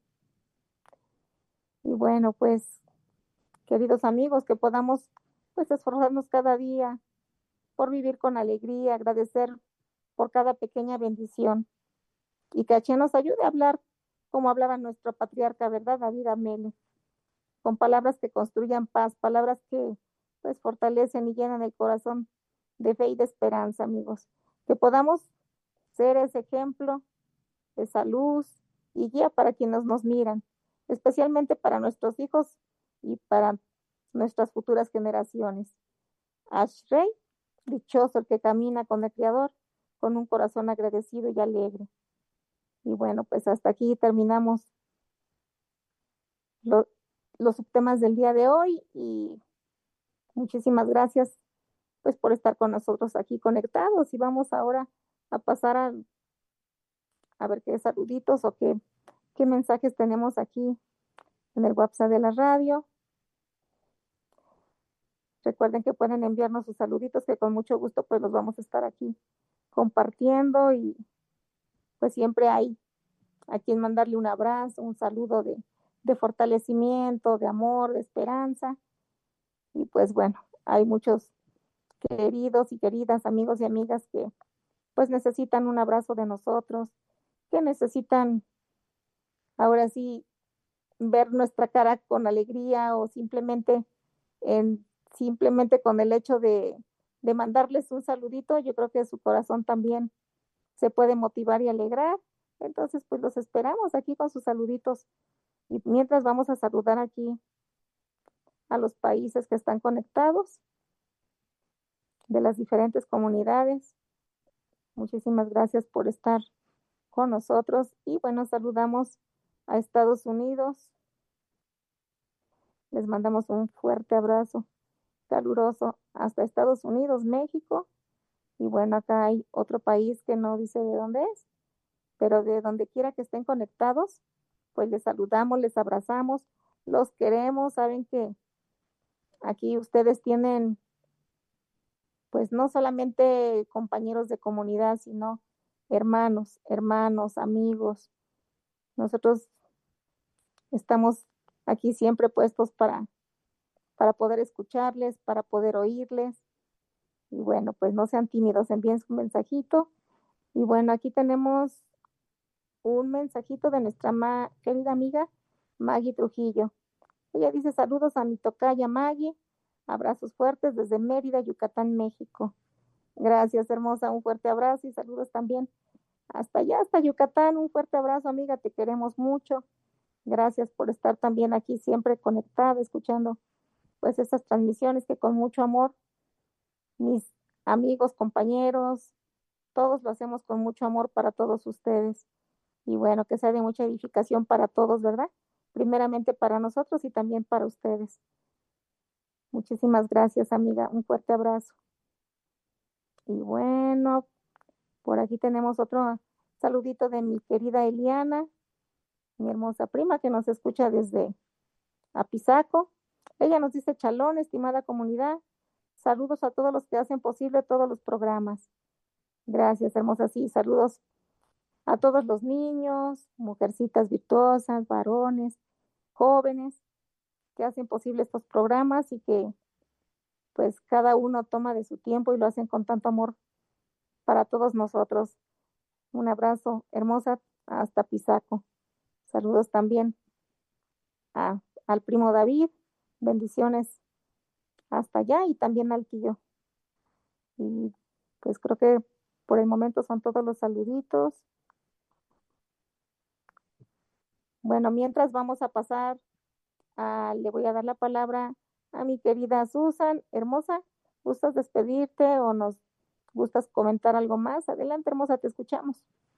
A: Y bueno, pues, queridos amigos, que podamos pues esforzarnos cada día por vivir con alegría, agradecer por cada pequeña bendición y que Hashem nos ayude a hablar como hablaba nuestro patriarca, ¿verdad? David Amele, con palabras que construyan paz, palabras que pues fortalecen y llenan el corazón de fe y de esperanza, amigos. Que podamos ser ese ejemplo, esa luz y guía para quienes nos miran, especialmente para nuestros hijos y para nuestras futuras generaciones. Ashrei, dichoso el que camina con el Creador, con un corazón agradecido y alegre. Y bueno, pues hasta aquí terminamos lo, los subtemas del día de hoy y muchísimas gracias pues por estar con nosotros aquí conectados y vamos ahora a pasar a ver qué saluditos o qué mensajes tenemos aquí en el WhatsApp de la radio. Recuerden que pueden enviarnos sus saluditos que con mucho gusto pues los vamos a estar aquí compartiendo y pues siempre hay a quien mandarle un abrazo, un saludo de fortalecimiento, de amor, de esperanza. Y pues bueno, hay muchos queridos y queridas amigos y amigas que pues necesitan un abrazo de nosotros, que necesitan ahora sí ver nuestra cara con alegría o simplemente con el hecho de mandarles un saludito, yo creo que su corazón también se puede motivar y alegrar. Entonces, pues los esperamos aquí con sus saluditos. Y mientras vamos a saludar aquí a los países que están conectados de las diferentes comunidades. Muchísimas gracias por estar con nosotros. Y bueno, saludamos a Estados Unidos, Les mandamos un fuerte abrazo caluroso hasta Estados Unidos, México. Y bueno, acá hay otro país que no dice de dónde es, pero de donde quiera que estén conectados, pues les saludamos, les abrazamos, los queremos. Saben que aquí ustedes tienen, pues no solamente compañeros de comunidad, sino hermanos, amigos. Nosotros estamos aquí siempre puestos para poder escucharles, para poder oírles. Y bueno, pues no sean tímidos, envíen su mensajito. Y bueno, aquí tenemos un mensajito de nuestra querida amiga Maggie Trujillo. Ella dice: saludos a mi tocaya Maggie, abrazos fuertes desde Mérida, Yucatán, México. Gracias, hermosa, un fuerte abrazo y saludos también hasta allá, hasta Yucatán. Un fuerte abrazo, amiga, te queremos mucho. Gracias por estar también aquí siempre conectada, escuchando pues estas transmisiones que con mucho amor, mis amigos, compañeros, todos lo hacemos con mucho amor para todos ustedes. Y bueno, que sea de mucha edificación para todos, ¿verdad? Primeramente para nosotros y también para ustedes. Muchísimas gracias, amiga. Un fuerte abrazo. Y bueno, por aquí tenemos otro saludito de mi querida Eliana, mi hermosa prima que nos escucha desde Apizaco. Ella nos dice: chalón, estimada comunidad. Saludos a todos los que hacen posible todos los programas. Gracias, hermosa. Sí, saludos a todos los niños, mujercitas virtuosas, varones, jóvenes que hacen posible estos programas y que pues cada uno toma de su tiempo y lo hacen con tanto amor para todos nosotros. Un abrazo, hermosa, hasta Pisaco. Saludos también al primo David. Bendiciones hasta allá y también al tío. Y pues creo que por el momento son todos los saluditos. Bueno, mientras vamos a pasar, le voy a dar la palabra a mi querida Susan. Hermosa, ¿gustas despedirte o nos gustas comentar algo más? Adelante, hermosa, te escuchamos.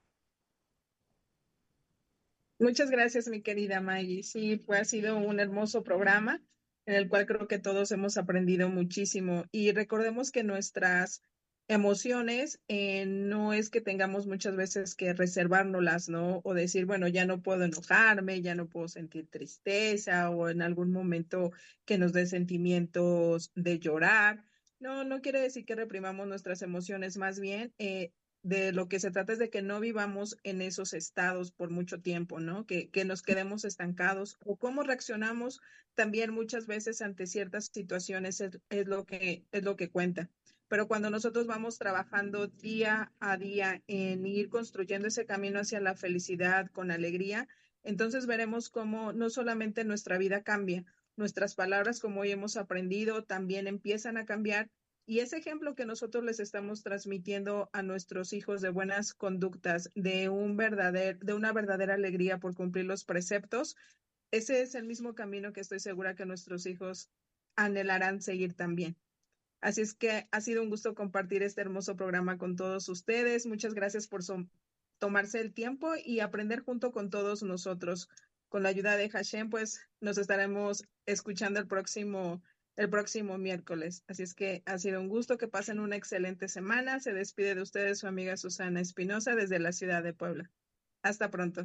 D: Muchas gracias, mi querida Maggie. Sí, ha sido un hermoso programa en el cual creo que todos hemos aprendido muchísimo. Y recordemos que nuestras emociones no es que tengamos muchas veces que reservárnoslas, ¿no? O decir, bueno, ya no puedo enojarme, ya no puedo sentir tristeza o en algún momento que nos dé sentimientos de llorar. No, no quiere decir que reprimamos nuestras emociones, más bien de lo que se trata es de que no vivamos en esos estados por mucho tiempo, ¿no? Que nos quedemos estancados o cómo reaccionamos también muchas veces ante ciertas situaciones es lo que cuenta. Pero cuando nosotros vamos trabajando día a día en ir construyendo ese camino hacia la felicidad con alegría, entonces veremos cómo no solamente nuestra vida cambia, nuestras palabras, como hoy hemos aprendido, también empiezan a cambiar. Y ese ejemplo que nosotros les estamos transmitiendo a nuestros hijos de buenas conductas, de una verdadera alegría por cumplir los preceptos, ese es el mismo camino que estoy segura que nuestros hijos anhelarán seguir también. Así es que ha sido un gusto compartir este hermoso programa con todos ustedes. Muchas gracias por tomarse el tiempo y aprender junto con todos nosotros. Con la ayuda de Hashem, pues nos estaremos escuchando el próximo miércoles. Así es que ha sido un gusto, que pasen una excelente semana. Se despide de ustedes su amiga Susana Espinosa desde la ciudad de Puebla. Hasta pronto.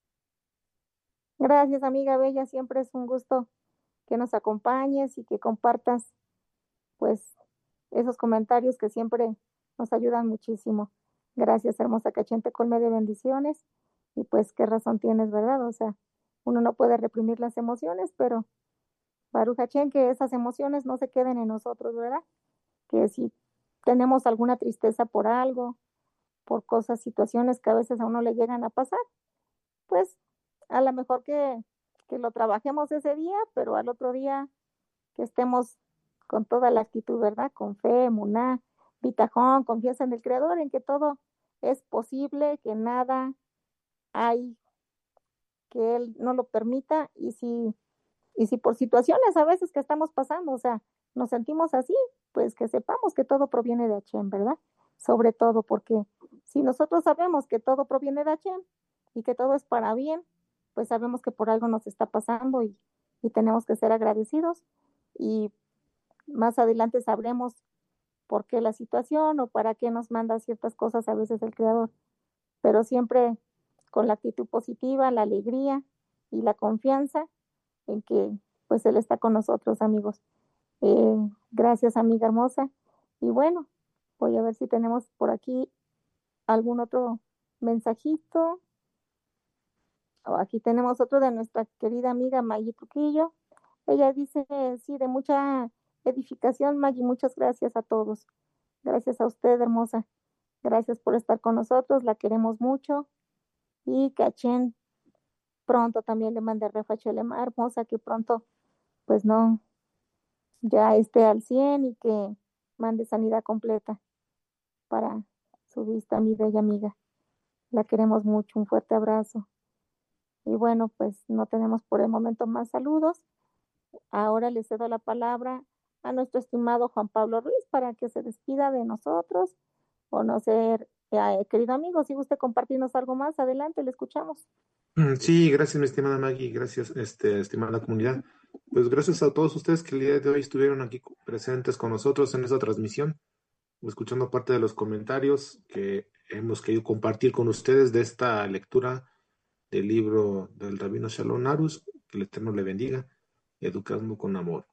A: Gracias, amiga bella. Siempre es un gusto que nos acompañes y que compartas pues esos comentarios que siempre nos ayudan muchísimo. Gracias, hermosa. Cachente, colme de bendiciones. Y pues qué razón tienes, ¿verdad? O sea, uno no puede reprimir las emociones, pero Baruch Hachén, que esas emociones no se queden en nosotros, ¿verdad? Que si tenemos alguna tristeza por algo, por cosas, situaciones que a veces a uno le llegan a pasar, pues a lo mejor que lo trabajemos ese día, pero al otro día que estemos con toda la actitud, ¿verdad? Con fe, muná, bitajón, confianza en el Creador, en que todo es posible, que nada hay que Él no lo permita, y si por situaciones a veces que estamos pasando, o sea, nos sentimos así, pues que sepamos que todo proviene de Hashem, ¿verdad? Sobre todo porque si nosotros sabemos que todo proviene de Hashem y que todo es para bien, pues sabemos que por algo nos está pasando y y tenemos que ser agradecidos, y más adelante sabremos por qué la situación o para qué nos manda ciertas cosas a veces el Creador, pero siempre con la actitud positiva, la alegría y la confianza en que pues Él está con nosotros, amigos. Gracias, amiga hermosa. Y bueno, voy a ver si tenemos por aquí algún otro mensajito. Aquí tenemos otro de nuestra querida amiga Maggie Trujillo. Ella dice, sí, de mucha edificación, Maggie, muchas gracias a todos. Gracias a usted, hermosa. Gracias por estar con nosotros, la queremos mucho. Y que a Chen pronto también le mande refa Chelema, hermosa, que pronto, pues no, ya esté al 100 y que mande sanidad completa para su vista, mi bella amiga. La queremos mucho, un fuerte abrazo. Y bueno, pues no tenemos por el momento más saludos. Ahora le cedo la palabra a nuestro estimado Juan Pablo Ruiz para que se despida de nosotros. O no sé, querido amigo, si gusta compartirnos algo más, adelante, le escuchamos.
C: Sí, gracias, mi estimada Maggie, gracias, estimada comunidad. Pues gracias a todos ustedes que el día de hoy estuvieron aquí presentes con nosotros en esta transmisión, escuchando parte de los comentarios que hemos querido compartir con ustedes de esta lectura del libro del Rabino Shalom Arush, que el Eterno le bendiga, educando con amor.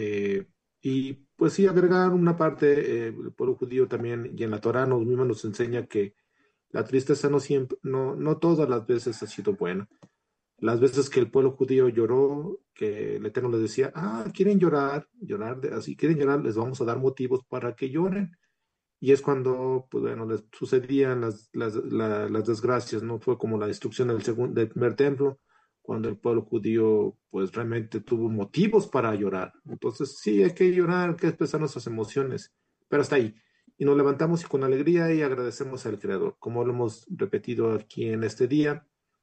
C: Y pues sí, agregar una parte, el pueblo judío también, y en la Torah nos enseña que la tristeza no siempre, no todas las veces ha sido buena. Las veces que el pueblo judío lloró, que el Eterno les decía, quieren llorar, así quieren llorar, les vamos a dar motivos para que lloren. Y es cuando, pues bueno, les sucedían las desgracias, ¿no? Fue como la destrucción del primer templo, cuando el pueblo judío, pues realmente tuvo motivos para llorar. Entonces, sí, hay que llorar, hay que expresar nuestras emociones, pero hasta ahí. Y nos levantamos y con alegría y agradecemos al Creador, como lo hemos repetido aquí en este día,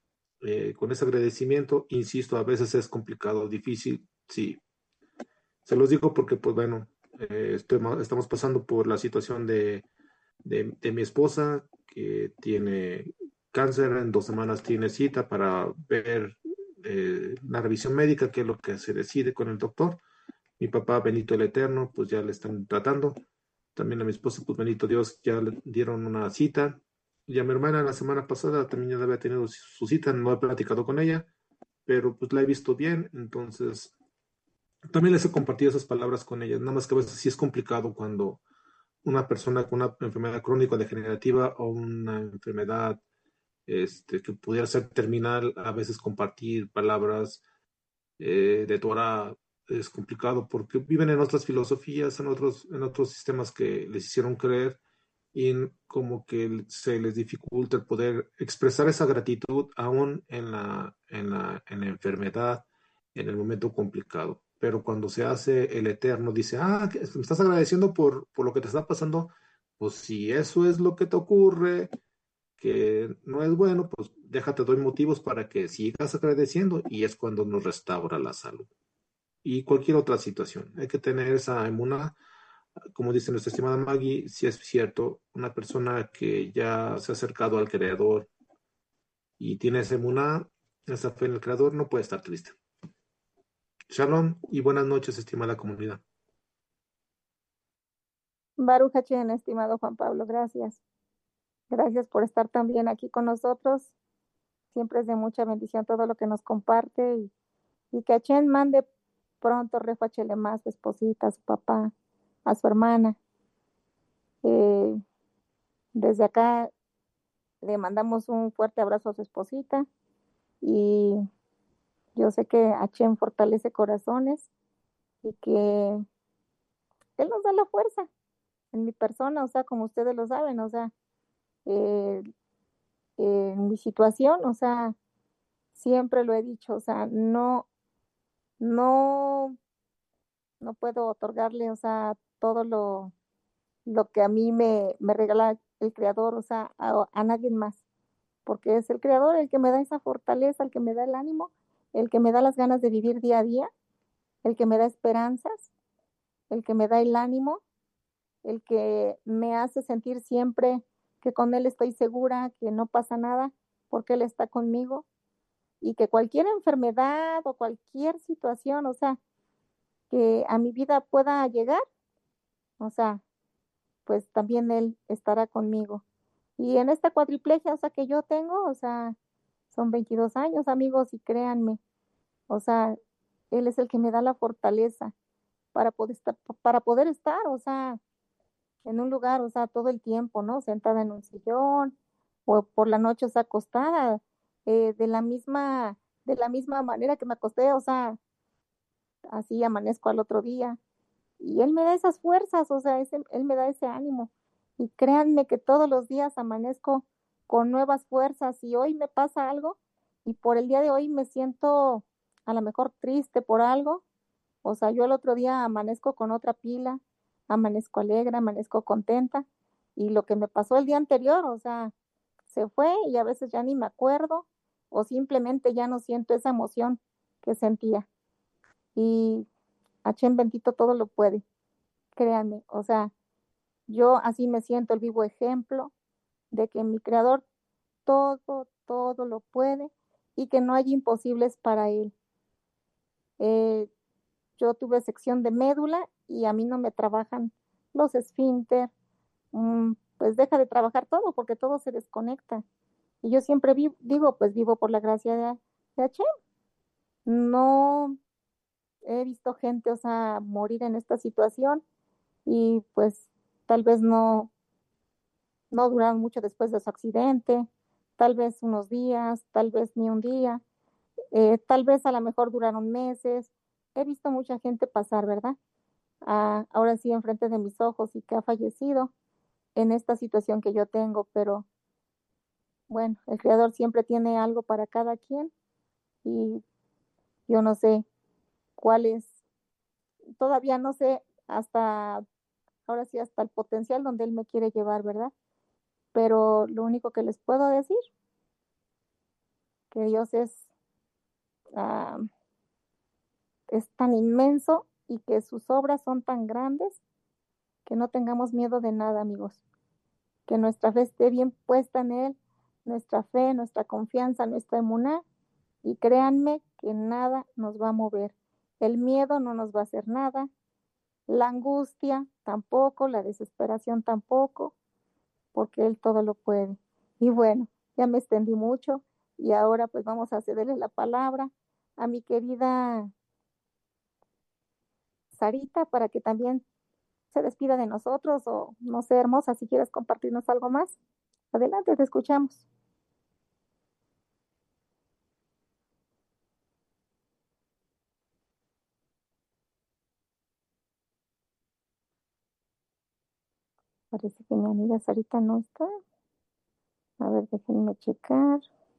C: con ese agradecimiento, insisto, a veces es complicado, difícil, sí. Se los digo porque, pues bueno, estamos pasando por la situación de mi esposa, que tiene cáncer, en 2 semanas tiene cita para ver la revisión médica, que es lo que se decide con el doctor. Mi papá, bendito el Eterno, pues ya le están tratando. También a mi esposa, pues bendito Dios, ya le dieron una cita. Y a mi hermana la semana pasada también ya había tenido su cita, no he platicado con ella, pero pues la he visto bien, entonces también les he compartido esas palabras con ella. Nada más que a veces sí es complicado cuando una persona con una enfermedad crónica degenerativa o una enfermedad que pudiera ser terminal, a veces compartir palabras de Torah es complicado porque viven en otras filosofías, en otros sistemas que les hicieron creer, y como que se les dificulta el poder expresar esa gratitud aún en la enfermedad, en el momento complicado. Pero cuando se hace el Eterno, dice, que me estás agradeciendo por lo que te está pasando, pues si eso es lo que te ocurre, que no es bueno, pues déjate, doy motivos para que sigas agradeciendo, y es cuando nos restaura la salud. Y cualquier otra situación, hay que tener esa emuná, como dice nuestra estimada Maggie, si es cierto, una persona que ya se ha acercado al Creador y tiene esa emuná, esa fe en el Creador, no puede estar triste. Shalom y buenas noches, estimada comunidad.
A: Baruch Hachén, estimado Juan Pablo, gracias. Gracias por estar también aquí con nosotros. Siempre es de mucha bendición todo lo que nos comparte, y que Hachén mande pronto refa Chelema a su esposita, a su papá, a su hermana. Desde acá le mandamos un fuerte abrazo a su esposita, y yo sé que Hachén fortalece corazones y que Él nos da la fuerza en mi persona, o sea, como ustedes lo saben, o sea, eh, en mi situación, o sea, siempre lo he dicho, o sea, no, no puedo otorgarle, o sea, todo lo que a mí me regala el Creador, o sea, a nadie más, porque es el Creador el que me da esa fortaleza, el que me da el ánimo, el que me da las ganas de vivir día a día, el que me da esperanzas, el que me da el ánimo, el que me hace sentir siempre que con Él estoy segura, que no pasa nada, porque Él está conmigo. y que cualquier enfermedad o cualquier situación, o sea, que a mi vida pueda llegar, o sea, pues también Él estará conmigo. Y en esta cuadriplegia, o sea, que yo tengo, o sea, son 22 años, amigos, y créanme, o sea, Él es el que me da la fortaleza para poder estar, o sea, en un lugar, o sea, todo el tiempo, ¿no? Sentada en un sillón o por la noche, o sea, acostada, de la misma manera que me acosté, o sea, así amanezco al otro día. Y Él me da esas fuerzas, o sea, Él me da ese ánimo. Y créanme que todos los días amanezco con nuevas fuerzas y hoy me pasa algo y por el día de hoy me siento a lo mejor triste por algo. O sea, yo el otro día amanezco con otra pila, amanezco alegre, amanezco contenta y lo que me pasó el día anterior, o sea, se fue y a veces ya ni me acuerdo o simplemente ya no siento esa emoción que sentía. Y Hachem bendito todo lo puede, créanme, o sea, yo así me siento el vivo ejemplo de que mi creador todo lo puede y que no hay imposibles para él. Eh, yo tuve sección de médula y a mí no me trabajan los esfínter, pues deja de trabajar todo porque todo se desconecta. Y yo siempre digo, pues vivo por la gracia de Hashem. No he visto gente, o sea, morir en esta situación y pues tal vez no duraron mucho después de su accidente, tal vez unos días, tal vez ni un día, tal vez a lo mejor duraron meses. He visto mucha gente pasar, ¿verdad? Ahora sí enfrente de mis ojos y que ha fallecido en esta situación que yo tengo, pero bueno, el Creador siempre tiene algo para cada quien y yo no sé cuál es, todavía no sé hasta, ahora sí, hasta el potencial donde Él me quiere llevar, ¿verdad? Pero lo único que les puedo decir, que Dios ah, es tan inmenso y que sus obras son tan grandes que no tengamos miedo de nada, amigos. Que nuestra fe esté bien puesta en Él, nuestra fe, nuestra confianza, nuestra emuná, y créanme que nada nos va a mover. El miedo no nos va a hacer nada, la angustia tampoco, la desesperación tampoco, porque Él todo lo puede. Y bueno, ya me extendí mucho y ahora pues vamos a cederle la palabra a mi querida Sarita para que también se despida de nosotros o no sé, hermosa, si quieres compartirnos algo más. Adelante, te escuchamos. Parece que mi amiga Sarita no está. A ver, déjenme checar.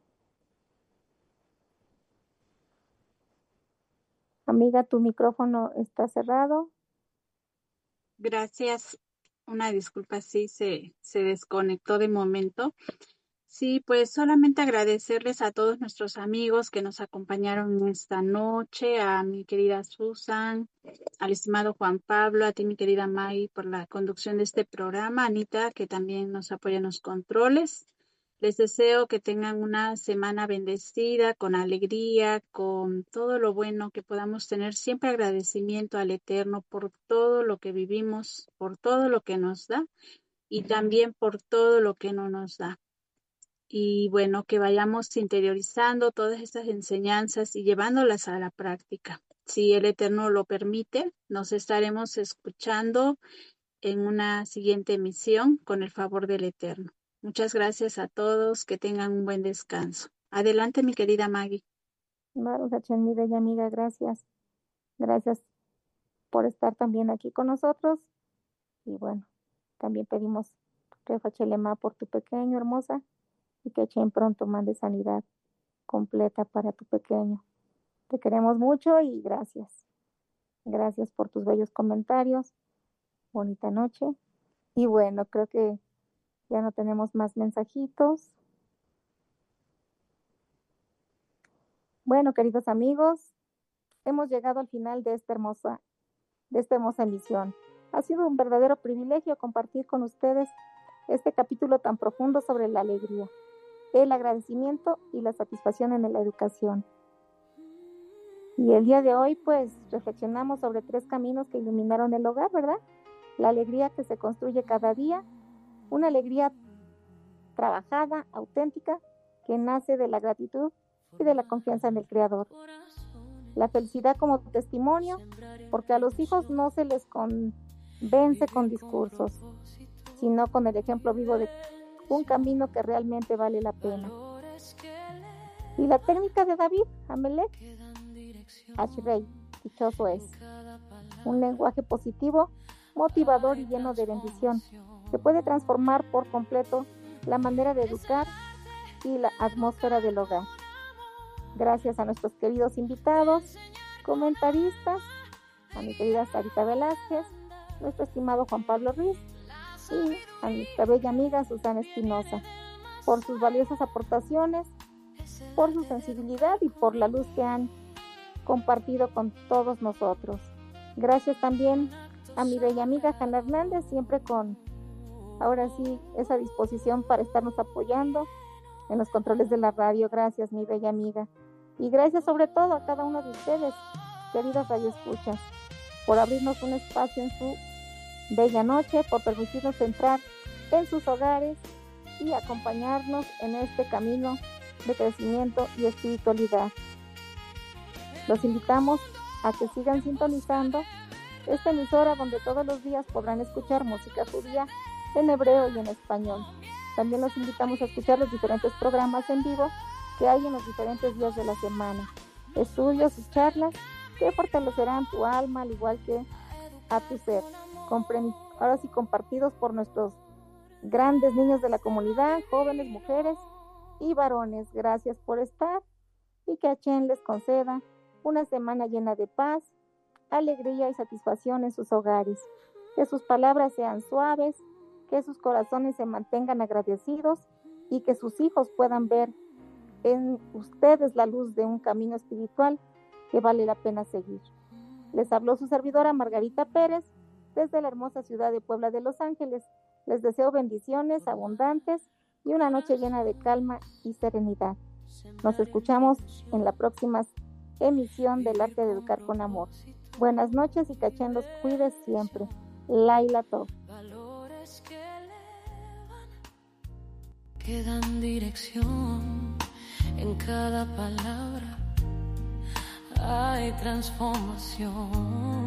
A: Amiga, tu micrófono está cerrado.
B: Gracias. Una disculpa, sí, se desconectó de momento. Sí, pues solamente agradecerles a todos nuestros amigos que nos acompañaron esta noche, a mi querida Susan, al estimado Juan Pablo, a ti, mi querida Maggie, por la conducción de este programa, Anita, que también nos apoya en los controles. Les deseo que tengan una semana bendecida, con alegría, con todo lo bueno, que podamos tener siempre agradecimiento al Eterno por todo lo que vivimos, por todo lo que nos da y también por todo lo que no nos da. Y bueno, que vayamos interiorizando todas estas enseñanzas y llevándolas a la práctica. Si el Eterno lo permite, nos estaremos escuchando en una siguiente emisión con el favor del Eterno. Muchas gracias a todos, que tengan un buen descanso. Adelante, mi querida Maggie.
A: Baruch Hashem, mi bella amiga, gracias. Gracias por estar también aquí con nosotros. Y bueno, también pedimos Refa Chelema por tu pequeño, hermosa, y que Hashem pronto mande sanidad completa para tu pequeño. Te queremos mucho y gracias. Gracias por tus bellos comentarios. Bonita noche. Y bueno, creo que ya no tenemos más mensajitos. Bueno, queridos amigos, hemos llegado al final de esta hermosa emisión. Ha sido un verdadero privilegio compartir con ustedes este capítulo tan profundo sobre la alegría. el agradecimiento y la satisfacción en la educación. Y el día de hoy, pues, reflexionamos sobre 3 caminos que iluminaron el hogar, ¿verdad? La alegría que se construye cada día, una alegría trabajada, auténtica, que nace de la gratitud y de la confianza en el Creador. La felicidad como testimonio, porque a los hijos no se les convence con discursos, sino con el ejemplo vivo de un camino que realmente vale la pena. Y la técnica de David, Amelech, Ashrei, dichoso es. Un lenguaje positivo, motivador y lleno de bendición, que puede transformar por completo la manera de educar y la atmósfera del hogar. Gracias a nuestros queridos invitados, comentaristas, a mi querida Sarita Velázquez, nuestro estimado Juan Pablo Ruiz y a nuestra bella amiga Susana Espinosa, por sus valiosas aportaciones, por su sensibilidad y por la luz que han compartido con todos nosotros. Gracias también a mi bella amiga Jana Hernández, siempre con, ahora sí, esa disposición para estarnos apoyando en los controles de la radio. Gracias, mi bella amiga. Y gracias sobre todo a cada uno de ustedes, queridos radioescuchas, por abrirnos un espacio en su bella noche, por permitirnos entrar en sus hogares y acompañarnos en este camino de crecimiento y espiritualidad. Los invitamos a que sigan sintonizando esta emisora donde todos los días podrán escuchar música judía en hebreo y en español. También los invitamos a escuchar los diferentes programas en vivo que hay en los diferentes días de la semana. Estudios y charlas que fortalecerán tu alma al igual que a tu ser. Ahora sí, compartidos por nuestros grandes niños de la comunidad, jóvenes, mujeres y varones. Gracias por estar y que Hashem les conceda una semana llena de paz, alegría y satisfacción en sus hogares. Que sus palabras sean suaves, que sus corazones se mantengan agradecidos y que sus hijos puedan ver en ustedes la luz de un camino espiritual que vale la pena seguir. Les habló su servidora Margarita Pérez desde la hermosa ciudad de Puebla de Los Ángeles. Les deseo bendiciones abundantes y una noche llena de calma y serenidad. Nos escuchamos en la próxima emisión del Arte de Educar con Amor. Buenas noches y que Hashem los cuide siempre. Laila Tov.
E: Que dan dirección en cada palabra, hay transformación.